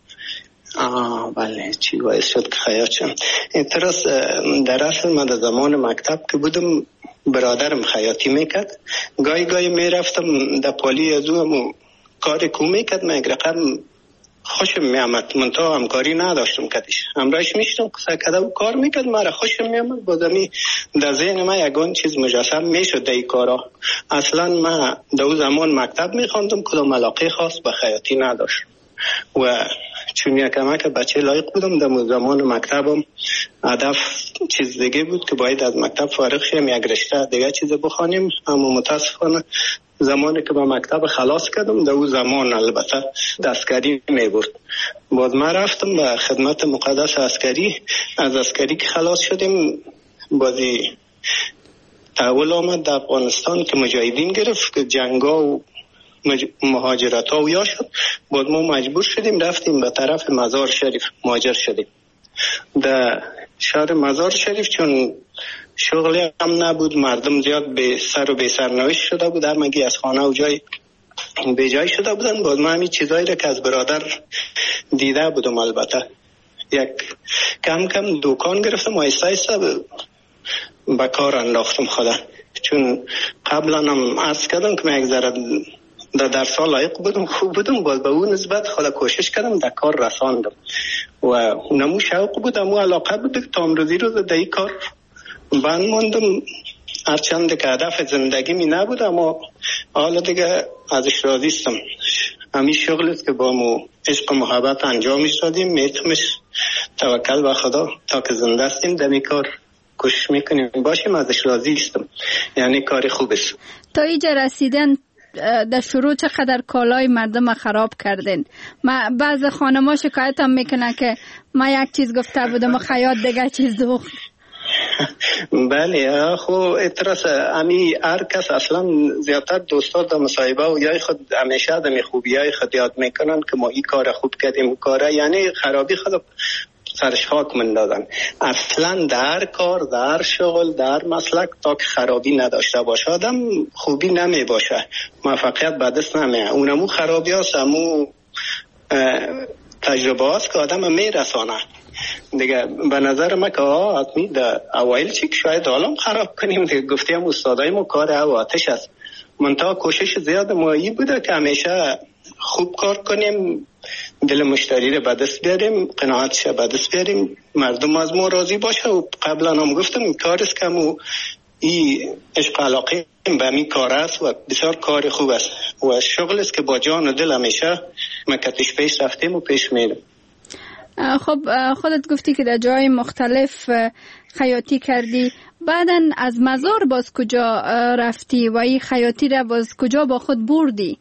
آه بله، چی باعث شد که خیاط شم؟ اعتراض در اصل من در زمان مکتب که بودم برادرم خیاطی میکرد، گاهی گاهی میرفتم در پالی از او کار کو میکرد، من یک رقم خوشم میامد، من تا همکاری نداشتم کدیش، همراهش میشتم که سکده و کار میکرد، مرا خوشم میامد. بازمی در ذهن من یگان چیز مجسم میشد در این کارا. اصلا من در اون زمان مکتب میخواندم، کدام علاقه خاص به خیاطی نداشت و چون یکم که بچه لایق بودم در زمان مکتبم هدف چیز دیگه بود که باید از مکتب فارغ شیم، یک رشته دیگه چیز بخوانیم. اما متاسفانه زمانی که با مکتب خلاص کردم در اون زمان البته دستکاری می برد. باز من رفتم به خدمت مقدس عسکری. از عسکری که خلاص شدیم بازی تحول آمد در افغانستان که مجاهدین گرفت که جنگا و مج... مهاجرت ها و یا شد. باز ما مجبور شدیم رفتیم به طرف مزار شریف مهاجر شدیم. در شهر مزار شریف چون شغلی هم نبود، مردم زیاد به سر و به سرنوشت شده بود، همگی از خانه و جای به جای شده بودن. باز من همین چیزایی را که از برادر دیده بودم البته یک کم کم دکان گرفتم و ایسته ایسته به کار انداختم خدا. چون قبلا هم عرض کردم که من یک ذره در درس ها لایق بودم، خوب بودم، باز به اون نسبت خدا کوشش کردم در کار رساندم و نمو شوق بود، نمو علاقه بود که تا امروزی روز در این کار بند موندم. هرچند که هدف زندگی می نبود اما حالا دیگه ازش راضیستم. همین شغل است که با مو عشق و محبت انجامش دادیم، میتمش توکل به خدا تا که زنده هستیم در این کار کوشش میکنیم باشیم، ازش راضیستم. یعنی کار خوب است. تا اینجا رسیدن در شروع چقدر کالای مردم خراب کردن؟ ما بعض خانما شکایت هم میکنن که ما یک چیز گفته بودم و خیاط دیگه چیز دوخت. بله خو اعتراض امی هر کس اصلا زیادتر دوستا در مصاحبه و یا خود همیشه دمی خوبی های خود یاد میکنن که ما این کار خوب کردیم کاره، یعنی خرابی خود سرش خاک مندازن. اصلا در کار در شغل در مسلک تا که خرابی نداشته باشه آدم خوبی نمی باشه، موفقیت به دست نمیه. اونمو خرابی هست، امو تجربه هست که آدم میرسانه دیگه. به نظر من که آدمی در اوایل چی که شاید عالم خراب کنیم دیگه، گفتیم استادای ما کار او آتش است. منتها کوشش زیاد مایی بوده که همیشه خوب کار کنیم، دل مشتری رو به دست بیاریم، قناعتش به دست بیاریم، مردم از ما راضی باشه. و قبلا هم گفتم کار است که مو این عشق علاقه به می کار است و بسیار کار خوب است و شغل است که با جان و دل همیشه مکتش پیش رفتیم و پیش میریم. خب خودت گفتی که در جای مختلف خیاطی کردی، بعداً از مزار باز کجا رفتی و این خیاطی را باز کجا با خود بردی؟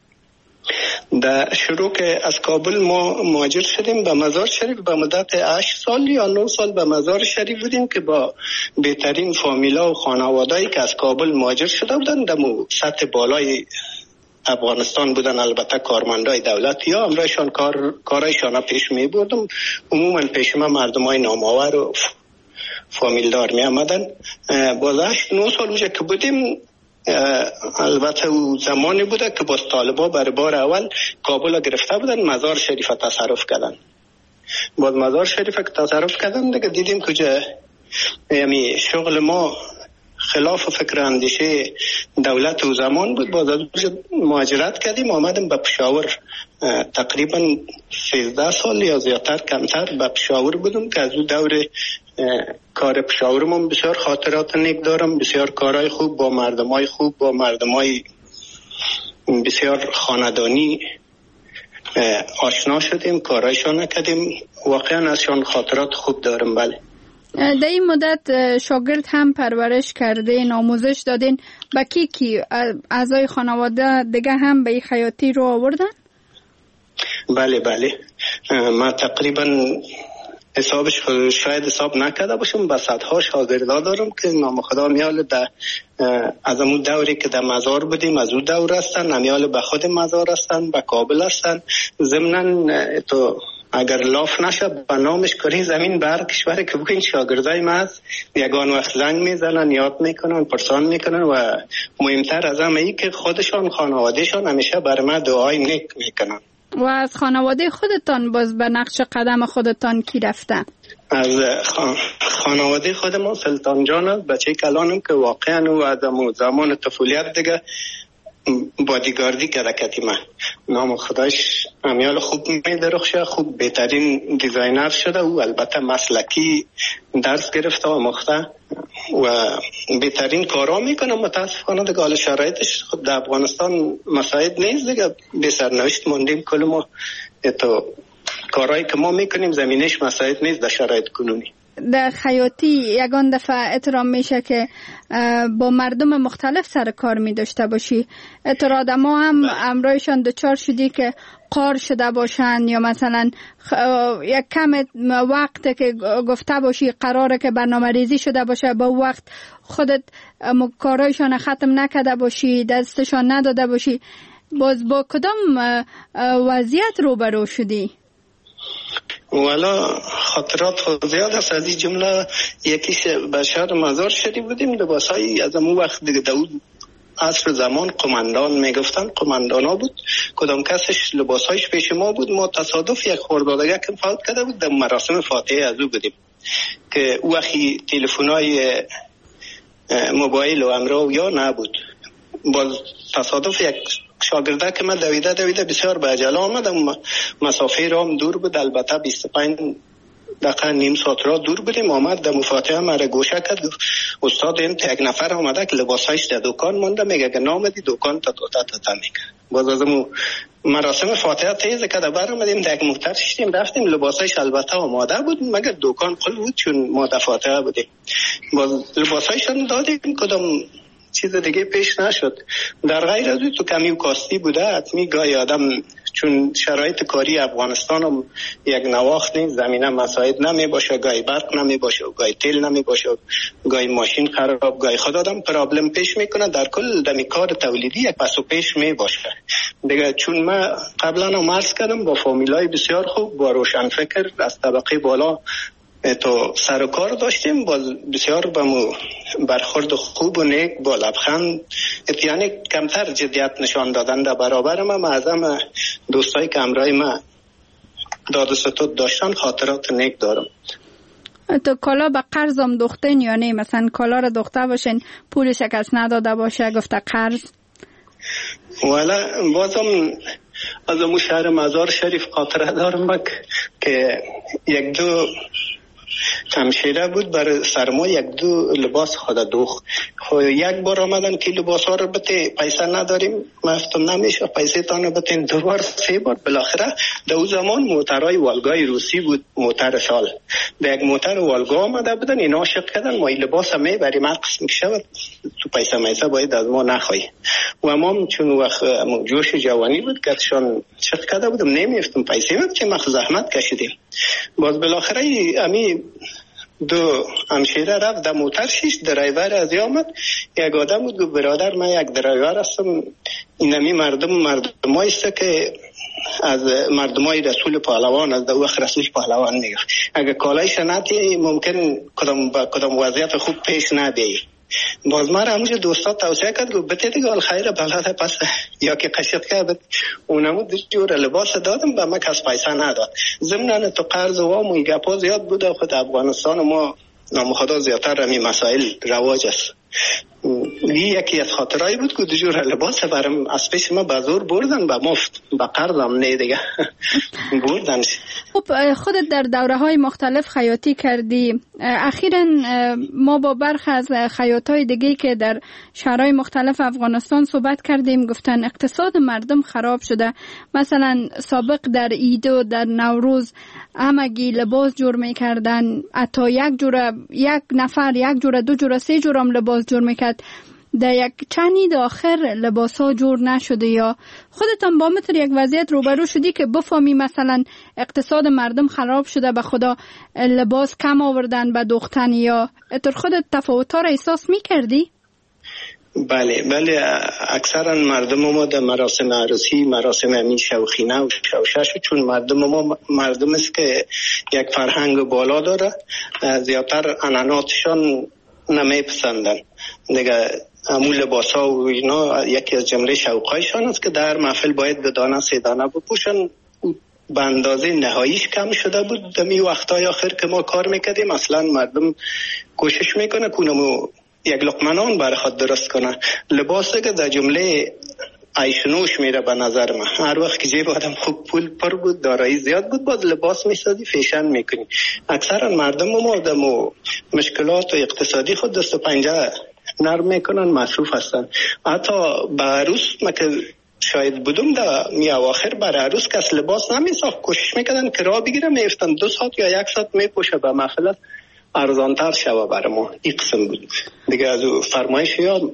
در شروع که از کابل ما مهاجر شدیم به مزار شریف، به مدت هشت سال یا نه سال به مزار شریف بودیم که با بهترین فامیلا و خانوادهایی که از کابل مهاجر شده بودن در سطح بالای افغانستان بودن، البته کارمندای دولتی یا امرایشان کار کارایشان پیش می بردم. عموما پیش ما مردمای نامآور و فامیلدار می آمدن. باز هشت نه سال اونجا که بودیم، البته او زمانی بوده که باز طالبا برای بار اول کابل گرفته بودن، مزار شریف تصرف کردن. باز مزار شریف که تصرف کردن دیگه دیدیم کجا یعنی شغل ما خلاف فکر اندیشه دولت و زمان بود. باز از مهاجرت کردیم، آمدیم به پشاور تقریبا سیزده سال یا زیادتر کمتر به پشاور بودم که از اون دور کار پشاورم بسیار خاطرات نیک دارم. بسیار کارهای خوب با مردمای خوب، با مردمای بسیار خاندانی آشنا شدیم، کارایشان کردیم. واقعا ازشان خاطرات خوب دارم. بله. در این مدت شاگرد هم پرورش کردین، آموزش دادین. با کی کی اعضای خانواده دیگه هم به این خیاطی رو آوردن؟ بله بله، ما تقریبا حسابش شاید حساب نکرده باشم، با صدها شاگردا دارم که نام خدا میال در از اون دوری که در مزار بودیم از اون دور هستن، نمیال به خود مزار هستن، به کابل هستن. ضمناً تو اگر لاف نشه به نامش کاری زمین بر کشور که بگین شاگردای ما هست، یگان وقت زنگ میزنن، یاد میکنن، پرسان میکنن و مهمتر از همه ای که خودشان خانوادهشان همیشه بر ما دعای نیک میکنن. و از خانواده خودتان باز به نقش قدم خودتان کی رفته؟ از خانواده خودم سلطان جان بچه کلانم که واقعا و از زمان طفولیت دیگه بادیگاردی کرکتی من نام خداش امیال خوب می درخشه، خوب بهترین دیزاینر شده و البته مسلکی درس گرفته و مخته و بهترین کارا میکنه. متاسفانه دیگه حال شرایطش خود در افغانستان مساعد نیست دیگه، به سرنوشت موندیم. کل ما تو کارهایی که ما میکنیم زمینش مساعد نیست در شرایط کنونی. در خیاطی یگان دفعه احترام میشه که با مردم مختلف سر کار می داشته باشی. اعتراض ما هم امرایشان دچار شدی که قار شده باشن یا مثلا یک کم وقت که گفته باشی قراره که برنامه ریزی شده باشه با وقت خودت کارایشان ختم نکرده باشی، دستشان نداده باشی. باز با کدام وضعیت روبرو شدی؟ والا خاطرات زیاد است. از این جمله یکیش به شهر مزار شدی بودیم، لباسایی از اون وقت دیگه داود عصر زمان قماندان میگفتن، قماندان ها بود، کدام کسش لباسایش پیش ما بود. ما تصادف یک خوردادگه که فوت کرده بود در مراسم فاتحه از او بودیم که او وقتی تلفن‌های موبایل و امرو یا نبود. باز تصادف یک شاگرده که من دویده دویده بسیار به عجله آمدم، مسافه رام دور بود، البته بیست و پنج دقیقه نیم ساعت را دور بودیم. آمد در مفاتحه مرا گوشه کرد، استاد این یک نفر آمده که لباسایش در دکان مانده، میگه که نامدی دکان تا تا تا تا میگه. باز از مراسم فاتحه تیز که بر آمدیم در یک موتر شدیم رفتیم، لباسایش البته آماده بود مگر دکان قل بود چون ما در فاتحه بودیم. باز لباسایشان دادیم، کدام چیز دیگه پیش نشد. در غیر از تو کمی و کاستی بوده. حتمی گاهی آدم چون شرایط کاری افغانستان هم یک نواخت نیست، زمینه مساعد نمی باشه، گاهی برق نمی باشه، گاهی تیل نمی باشه، گاهی ماشین خراب، گاهی خود آدم پرابلم پیش میکنه. در کل دمی کار تولیدی یک پس و پیش می باشه دیگه. چون من قبلا هم عرض کردم با فامیلای بسیار خوب، با روشن فکر از طبقه بالا تو سر و کار داشتیم، باز بسیار با مو برخورد خوب و نیک با لبخند، یعنی کمتر جدیت نشان دادن در برابر ما. معظم دوستای که همراه ما داد و ستود داشتن خاطرات نیک دارم. تو کالا به قرض هم دوختین یا نه؟ مثلا کالا را دوخته باشین پولش کس نداده باشه گفته قرض؟ والا بازم از امو شهر مزار شریف خاطره دارم که یک دو همشیره بود بر سرما یک دو لباس خود دوخ. خو یک بار آمدن که لباس ها رو بته پیسه نداریم، مفتون نمیشه پیسه تانو بتین. دو بار سه بار بالاخره در اون زمان موترهای والگای روسی بود، موتر سال در یک موتر والگا آمده بودن، اینا عاشق کردن ما این لباس هم میبریم قسم که شود تو پیسه میسه باید از ما نخواهی. و ما چون وقت جوش جوانی بود کتشان چق کرده بودم نمیفتم پیسه بود که مخ زحمت کشیدیم. باز بالاخره امی دو همشیره رفت در موتر شیش درایور از آمد، یک آدم بود گفت برادر من یک درایور هستم، اینمی مردم مردم هایسته که از مردم های رسول پهلوان، از دو وقت رسول پهلوان میگه اگر کالای شناتی ممکن کدام با کدام وضعیت خوب پیش نبیه. باز ما را همونجا دوستا توصیه کرد گفت بته دیگه خیر بلده پس یا که قشت کرد اونمو جور لباس دادم به ما کس پیسه نداد. ضمناً تو قرض و وام و گپا زیاد بوده، خود افغانستان ما نام خدا زیادتر همی مسائل رواج است. یکی از خاطرایی بود که دو جور لباس برام از پیش ما بازور بردن به مفت به قرضم نه دیگه بردن. خب خودت در دوره های مختلف خیاطی کردی. اخیراً ما با برخی از خیاطای دیگه که در شهرهای مختلف افغانستان صحبت کردیم، گفتن اقتصاد مردم خراب شده. مثلا سابق در عید و در نوروز همگی لباس جور میکردن، حتی یک جوره یک نفر یک جوره دو جوره سه جوره هم لباس جور میکرد. در یک چند عید آخر لباس ها جور نشده. یا خودتان با مثل یک وضعیت روبرو شدی که بفهمی مثلا اقتصاد مردم خراب شده، به خدا لباس کم آوردن به دوختن، یا اتر خودت تفاوت ها را احساس میکردی؟ بله بله، اکثرا مردم ما در مراسم عروسی، مراسم همین شوخینه و شوشش، چون مردم ما مردم است که یک فرهنگ بالا داره، زیادتر عنعناتشان نمیپسندن دیگه. همون لباس ها و اینا یکی از جمله شوقایشان است که در محفل باید به دانه سه دانه بپوشن. به اندازه نهاییش کم شده بود در می وقتای آخر که ما کار میکردیم. اصلا مردم کوشش میکنه کنمو یک لقمه نان برای خود درست کنه. لباس که در جمله عیشنوش میره به نظر من. هر وقت که جیب آدم خوب پول پر بود، دارایی زیاد بود، باز لباس میسازی فیشن میکنی. اکثرا مردم ما در مشکلات و اقتصادی خود دست و پنجه نرم میکنن، مصروف هستن. حتی به عروس ما که شاید بودم در می اواخر برای عروس کس لباس نمیساخت، کوشش میکردن که را بگیره میفتن دو ساعت یا یک ساعت میپوشه به محفلت ارزانتر شوه برای ما. این قسم بود دیگه. از فرمایش یاد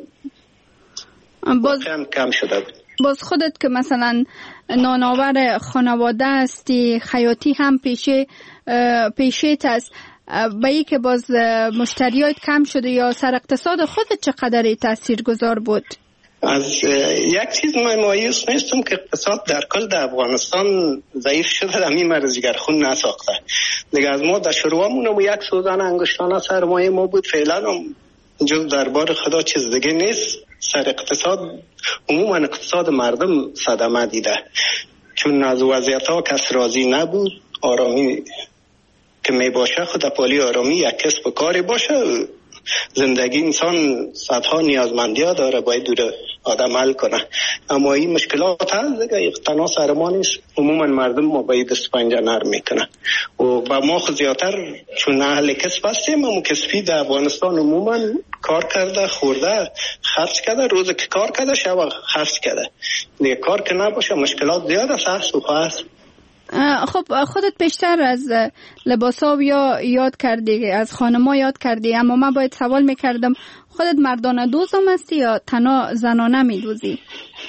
باز کم کم شده بود. باز خودت که مثلا نانآور خانواده هستی، خیاطی هم پیشه پیشه‌ت است، با ای که باز مشتریات کم شده، یا سر اقتصاد خودت چقدر تأثیر گذار بود؟ از یک چیز من مایوس نیستم که اقتصاد در کل در افغانستان ضعیف شده، همین مرز جگرخون نساخته دیگه. از ما در شروعمون یک سوزن انگشتانه سرمایه ما بود، فعلا هم جز دربار خدا چیز دیگه نیست. سر اقتصاد عموما اقتصاد مردم صدمه دیده، چون از وضعیت ها کس راضی نبود. آرامی که می باشه خود پالی آرامی یک کسب و کاری باشه. زندگی انسان صدها نیازمندی ها داره، باید دور آدم حل کنه. اما این مشکلات هست دیگه، تنها سر ما نیست. عموما مردم ما باید دست پنجه نرم میکنه و با ما زیادتر چون اهل کسب هستیم. اما کسبی در افغانستان عموما کار کرده، خورده، خرج کرده، روز که کار کرده شب خرج کرده دیگه. کار که نباشه مشکلات زیاد است و هست. خب خودت بیشتر از لباسا یا یاد کردی، از خانما یاد کردی، اما من باید سوال میکردم خودت مردانه دوز هم هستی یا تنها زنانه میدوزی؟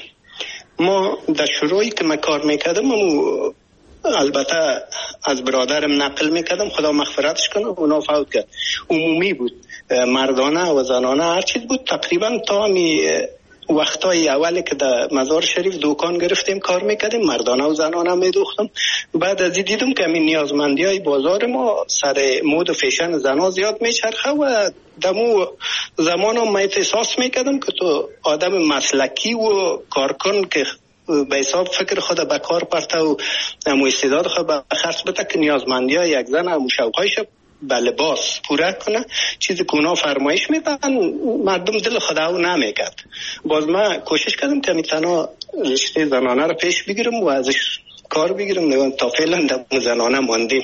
ما در شروعی که من کار میکردم البته از برادرم نقل میکردم، خدا مغفرتش کنه، اونا فوت کرد. عمومی بود، مردانه و زنانه هر چیز بود. تقریبا تا می وقتای اولی که در مزار شریف دکان گرفتیم کار میکردیم، مردانه و زنانه میدوختم. بعد از دیدم که این نیازمندی های بازار ما سر مود و فیشن زنا زیاد میچرخه و دمو زمان هم من احساس میکردم که تو آدم مسلکی و کارکن که به حساب فکر خود به کار پرته و امو استعداد خود به خرج بده که نیازمندی های یک زن امو شوقایش به لباس پوره کنه، چیزی که اونا فرمایش میدن مردم دل خدا او نمیکرد. باز من کوشش کردم که میتنا رشته زنانه رو پیش بگیرم و ازش کار بگیرم. تا فعلا در زنانه ماندیم.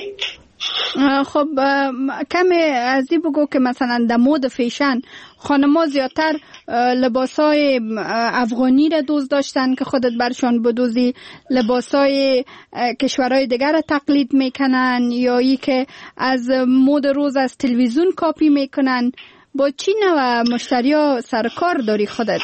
خب کمی از این بگو که مثلا در مود فیشن خانم‌ها زیادتر لباسای افغانی را دوست داشتن که خودت برشان بدوزی، لباسای کشورهای دیگر را تقلید میکنن، یا ای که از مود روز از تلویزیون کاپی میکنن. با چی نوع مشتری ها سرکار داری خودت؟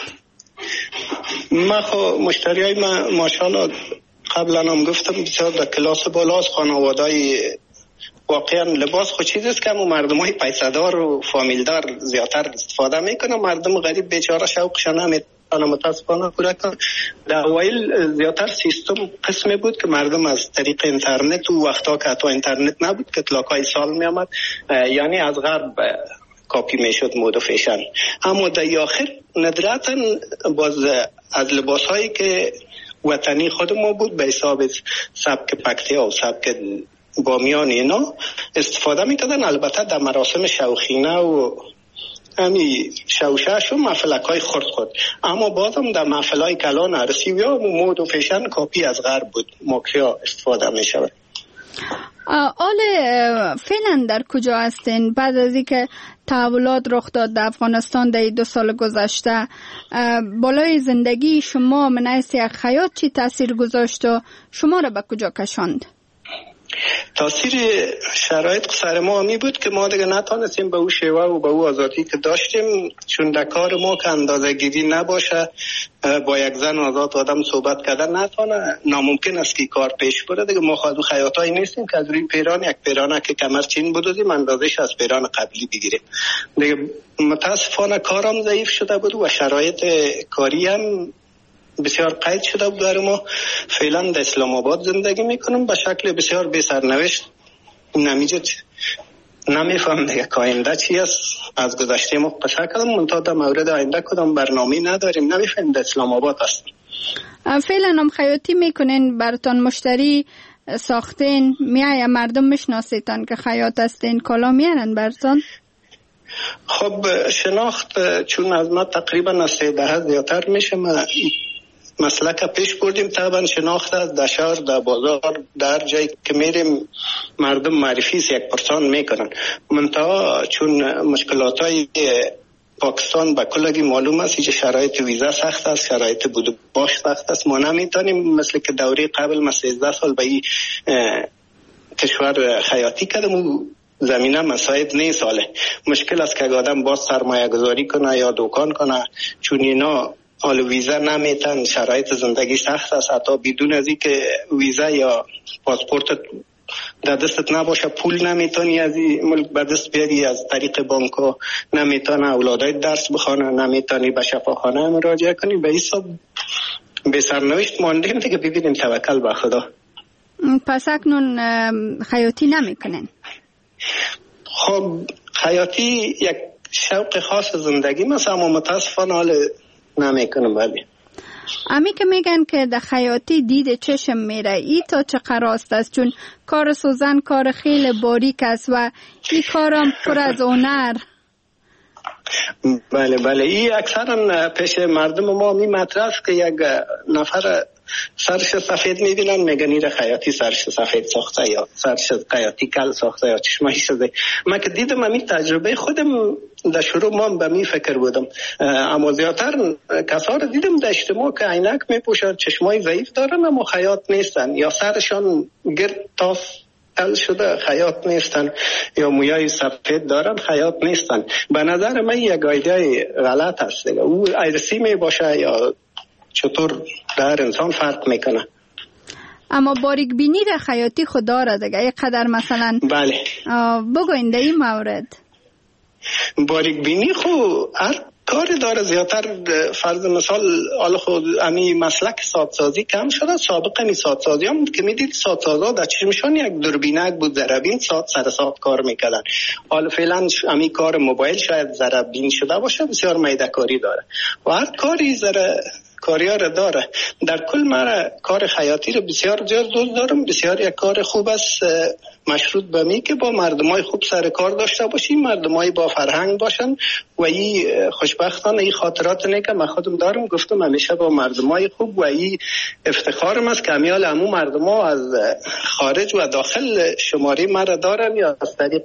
من خب مشتری های ما ماشاءالله قبلا هم گفتم بسیار در کلاس بالاست، خانوادای واقعا لباس خود چیز است که همون مردم های پیسدار و فامیلدار زیادتر استفاده میکنن. مردم غریب بیچاره شوقشان نمیتونه متاسفانه پوره کنه. در اوایل زیادتر سیستم قسمی بود که مردم از طریق اینترنت و وقتا که حتی اینترنت نبود که کلاک های سال میامد، یعنی از غرب کاپی میشد مود و فیشن. اما در آخر ندرتا باز از لباس هایی که وطنی خود ما بود به حساب سبک پکتیا و سبک بامیان اینا استفاده میکردن. البته در مراسم شوخینه و امی شوشش و مفلک های خرد خود، اما بازم در مفلک های کلان عرصی یا مود و فیشن کاپی از غرب بود ماکیا استفاده می شود. آل فعلا در کجا هستین بعد از اینکه تحولات رخ داد در افغانستان در دو سال گذشته؟ بالای زندگی شما من حیث یک خیاط چی تاثیر گذاشت و شما را به کجا کشاند؟ تاثیر شرایط سر ما همی بود که ما دیگه نتانستیم به او شیوه و به او آزادی که داشتیم، چون در کار ما که اندازه گیری نباشه، با یک زن آزاد آدم صحبت کردن نتانه، ناممکن است که کار پیش بره دیگه. ما خود خیاطایی نیستیم که از روی پیران یک پیرانه که کمر چین بدوزیم اندازش از پیران قبلی بگیریم دیگه. متاسفانه کارم ضعیف شده بود و شرایط کاری هم بسیار قید شده بود در ما. فعلا در اسلام آباد زندگی میکنم به شکل بسیار بی سرنوشت. نمیجه نمیفهم دیگه که آینده چی است. از گذشته ما قصه کردم منتها در مورد آینده کدام برنامه نداریم، نمیفهم در اسلام آباد هستیم. فعلا هم خیاطی میکنین، براتان مشتری ساختین، میای مردم میشناسیتان که خیاط هستین، کالا میارن براتان؟ خب شناخت چون از ما تقریبا از سه دهه زیادتر میشه، ما مسلک پیش بردیم. طبعا شناخت از در شهر، در بازار، در جایی که میریم مردم معرفی یک پرسان میکنن. منتها چون مشکلات های پاکستان به کلگی معلوم است که شرایط ویزا سخت است، شرایط بود باش سخت است، ما نمیتونیم مثل که دوره قبل ما سیزده سال به این کشور خیاطی کردم و زمینه مساعد نیست. حاله مشکل است که آدم باز سرمایه گذاری کنه یا دکان کنه، چون اینا حال ویزا نمیتن، شرایط زندگی سخت است. حتی بدون از اینکه ویزا یا پاسپورت در دستت نباشه پول نمیتونی از این ملک به دست بیاری، از طریق بانک نمیتونی اولادای درس بخونه، نمیتونی به شفاخانه مراجعه کنی. به حساب به سرنوشت ماندیم دیگه. ببینیم توکل به خدا. پس اکنون خیاطی نمیکنین؟ خب خیاطی یک شوق خاص زندگی مثلا اما متاسفانه حال نمیکنم. ولی امی که میگن که در خیاطی دید چشم میره، ای تا چه قراست است؟ چون کار سوزن کار خیلی باریک است و این کارم پر از هنر. بله بله این اکثرا پیش مردم ما می مطرح است که یک نفر سرش سفید میبینن میگن این خیاطی سرش سفید ساخته یا سرش خیاطی کل ساخته یا چشمه شده. من که دیدم همین تجربه خودم در شروع ما به می فکر بودم، اما زیادتر کسا رو دیدم در اجتماع که عینک میپوشن، چشمای ضعیف دارن اما خیاط نیستن، یا سرشان گرد تاف کل شده خیاط نیستن، یا مویای سفید دارن خیاط نیستن. به نظر من یک ایده غلط است دیگه. او عرصی می باشه یا چطور در انسان فرق میکنه. اما باریک بینی در خیاطی خود داره دیگه. یک قدر مثلا بله بگوین در این مورد. باریک بینی خو هر کاری داره. زیادتر فرض مثال حالا خود امی مسلک سادسازی کم شده. سابق امی سادسازی هم که میدید سادسازا در چشمشان یک دوربینک بود، ذره‌بین ساد سر ساد کار میکردن. حالا فعلا امی کار موبایل شاید ذره‌بین شده باشه، بسیار میده کاری داره و هر کاری ذره کاریا را داره. در کل من کار خیاطی رو بسیار زیاد دوست دارم. بسیار یک کار خوب است، مشروط به می که با مردمای خوب سر کار داشته باشیم، مردمای با فرهنگ باشن و این خوشبختانه این خاطرات نه که من خودم دارم. گفتم همیشه با مردمای خوب و این افتخارم است که امیال همون مردما از خارج و داخل شماره مرا دارن یا از طریق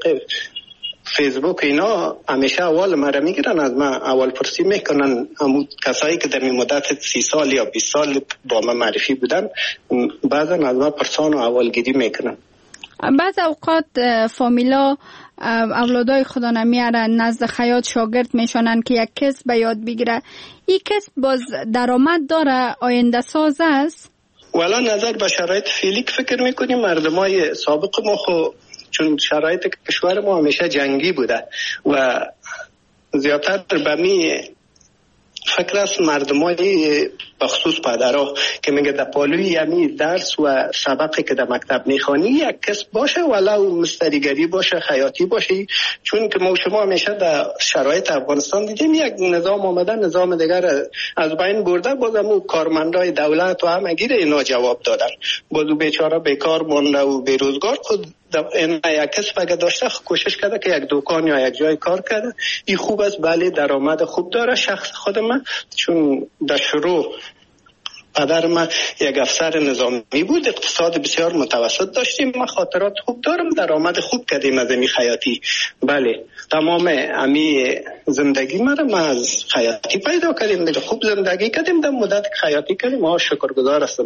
فیسبوک اینا همیشه اول مرا میگیرن، از من اول پرسی میکنن. همون کسایی که در می مدت سی سال یا بیست سال با من معرفی بودن بعضا از من پرسان و اولگیری میکنن. بعض اوقات فامیلا اولادای خدا نمیارن نزد خیاط شاگرد میشونن که یک کسب به یاد بگیره. این کسب باز درآمد داره، آینده ساز است؟ والا نظر به شرایط فعلی که فکر میکنیم مردمای سابق ما خو چون شرایط کشور ما همیشه جنگی بوده و زیادتر به می فکر است مردمای بخصوص پدرها که میگه در پالوی یعنی درس و سبقی که در مکتب میخوانی یک کسب باشه ولو مستریگری باشه، خیاطی باشه، چون که ما شما همیشه در شرایط افغانستان دیدیم یک نظام آمده نظام دیگر از بین برده، بازم کارمندای دولت و همه گیر اینا جواب دادن، بازو بیچاره بیکار مونده و بیروزگار. خود این یک کسب اگه داشته کوشش کرده که یک دکان یا یک جای کار کرده، این خوب است، بله درآمد خوب داره. شخص خود من چون در شروع پدر من یک افسر نظامی بود، اقتصاد بسیار متوسط داشتیم، من خاطرات خوب دارم، درآمد خوب کردیم از این خیاطی. بله تمام امی زندگی من ما از خیاطی پیدا کردیم دیگه، خوب زندگی کردیم در مدت خیاطی کردیم. ما شکرگزار هستم.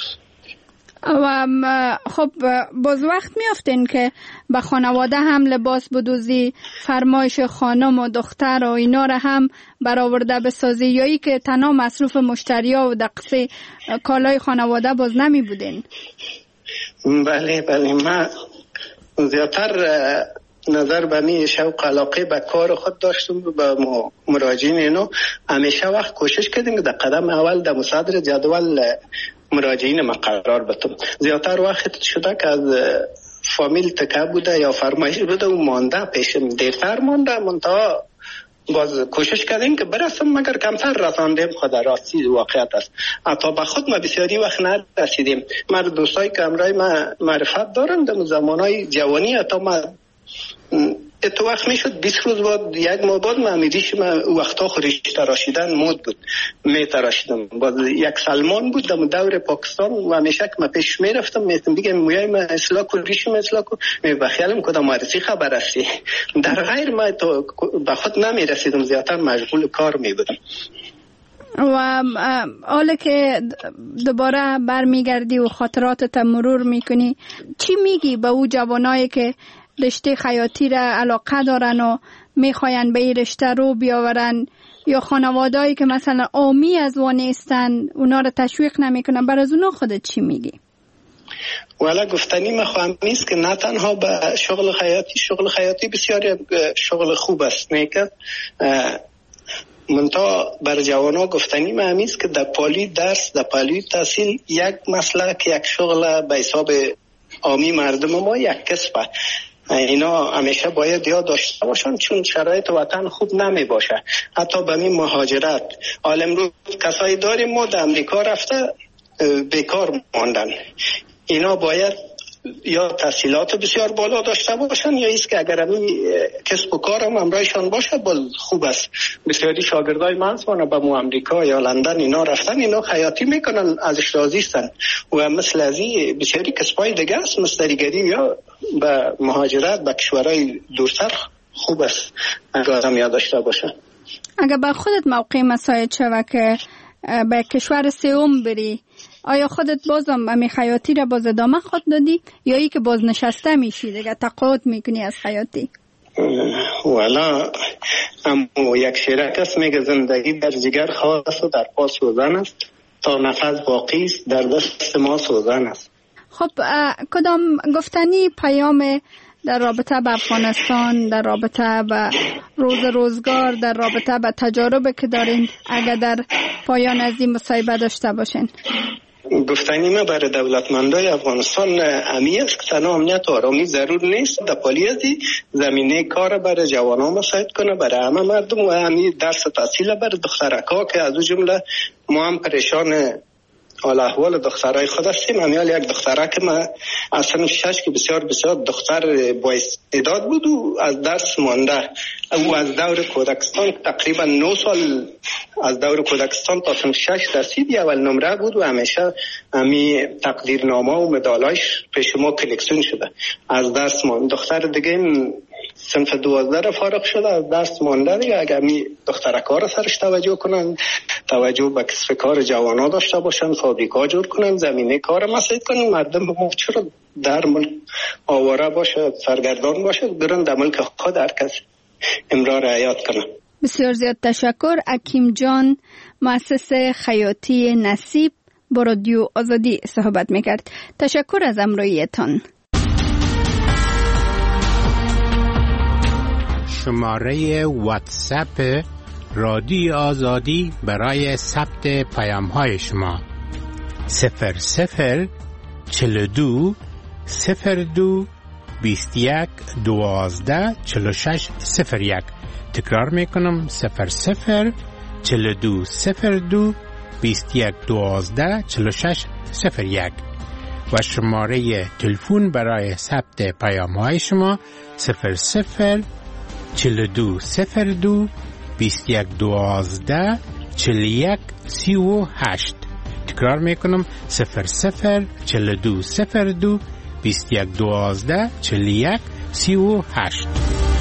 و خب باز وقت میافتین که به خانواده هم لباس بدوزی، فرمایش خانم و دختر و اینا را هم برآورده بسازی، یا ای که تنها مصروف مشتریا و دقیقه کالای خانواده باز نمی بودین؟ بله بله ما زیادتر نظر به می شوق علاقه به کار خود داشتم، به مراجعین اینو همیشه وقت کوشش کردیم که در قدم اول در مصدر جدول مراجعین ما قرار بدم. زیادتر وقت شده که از فامیل تکه بوده یا فرمایش بوده و مانده پیشم، دیرتر مانده منتها باز کوشش کردیم که برسم مگر کمتر رساندیم. خود راستی واقعیت است، حتی به خود ما بسیاری وقت نرسیدیم. من دوستایی که امرای ما معرفت دارن در زمانهای جوانی، حتی ما اتو وقت میشد بیست روز بعد یک ماه بعد من میدیش من وقتا خودش تراشیدن مود بود می تراشیدم. باز یک سلمان بود در دور پاکستان و همیشه که من پیش میرفتم میتونم بگم مویای من اصلاح کن، ریشم اصلاح کن، می بخیالم کدام مارسی خبر هستی. در غیر من تو به خود نمیرسیدم، زیادتر مشغول کار می بودم. و حالا که دوباره برمیگردی و خاطراتت مرور میکنی، چی میگی به او جوانایی که رشته خیاطی را علاقه دارن و میخواین به این رشته رو بیاورن، یا خانوادهایی که مثلا عامی از وانستن اونا را تشویق نمیکنن، بر از اونا خودت چی میگی؟ والا گفتنی من خواهم نیست که نه تنها به شغل خیاطی، شغل خیاطی بسیار شغل خوب است، نه که منتها بر جوانا گفتنی من همیست که در پالی درس، در پالی تحصیل یک مسلک، یک شغل به حساب عامی مردم ما یک کسبه. اینا همیشه باید یاد داشته باشن، چون شرایط وطن خوب نمی باشه. حتی به این مهاجرت حال امروز کسایی داریم ما در امریکا رفته بیکار ماندن، اینا باید یا تحصیلات بسیار بالا داشته باشن یا ایست که اگر همین کسب و کار هم امرایشان باشه باز خوب است. بسیاری شاگردای من هستن به مو امریکا یا لندن اینا رفتن، اینا خیاطی میکنن، ازش راضی هستن و مثل ازی بسیاری کسبای دیگه است، مستریگری یا به مهاجرت به کشورهای دورتر خوب است اگر آدم یاد داشته باشه. اگر به خودت موقع مساعد شوه که به کشور سوم بری، آیا خودت بازم امی خیاطی را باز ادامه خود دادی یا ای که باز نشسته میشی دیگه تقاعد میکنی از خیاطی؟ والا اما یک شیرک است میگه زندگی در جگر خواست و در پا سوزن است، تا نفس باقی است در دست ما سوزن است. خب کدام گفتنی پیام در رابطه به افغانستان، در رابطه به روز روزگار، در رابطه به تجارب که دارین اگر در پایان از این مصاحبه داشته باشین؟ گفتنی ما برای دولتمندای افغانستان امی است که تنها امنیت و آرامی ضرور نیست، در پالی ازی زمینه کار برای جوانان مساعد کنه، برای همه مردم، و امی درس تحصیل برای دخترکا که از او جمله ما هم پریشان حال احوال دخترای خود هستیم. همیال یک دختره که من از سن شش که بسیار بسیار دختر با استعداد بود و از درس مانده، او از دور کودکستان تقریبا نه سال از دور کودکستان تا سن شش رسید، اول نمره بود و همیشه همی تقدیرنامه و مدالایش پیش ما کلکسیون شده. از درس مانده. دختر دیگه صنف دوازده فارغ شده، از درس مانده دیگه. اگر می دخترکا را سرش توجه کنن، توجه به کسب کار جوانا داشته باشن، فابریکا جور کنن، زمینه کار مساعد کنن، مردم ما چرا در ملک آواره باشه، سرگردان باشه، برن در ملک خود هر کس امرار حیات کنن. بسیار زیاد تشکر. حکیم جان، مؤسس خیاطی نصیب، با رادیو آزادی صحبت میکرد. تشکر از همراهیتان. شماره واتساپ رادیو آزادی برای ثبت پیام های شما. صفر صفر چل دو صفر دو بیست یک دوازده چل و شش صفر یک. تکرار میکنم صفر صفر چل دو صفر دو بیست یک دوازده چل و شش صفر یک و شماره تلفن برای ثبت پیام های شما صفر صفر چل دو صفر دو بیست یک دوازده چل یک سی و هشت. تکرار میکنم صفر صفر چل دو صفر دو بیست یک دوازده چل یک سی و هشت.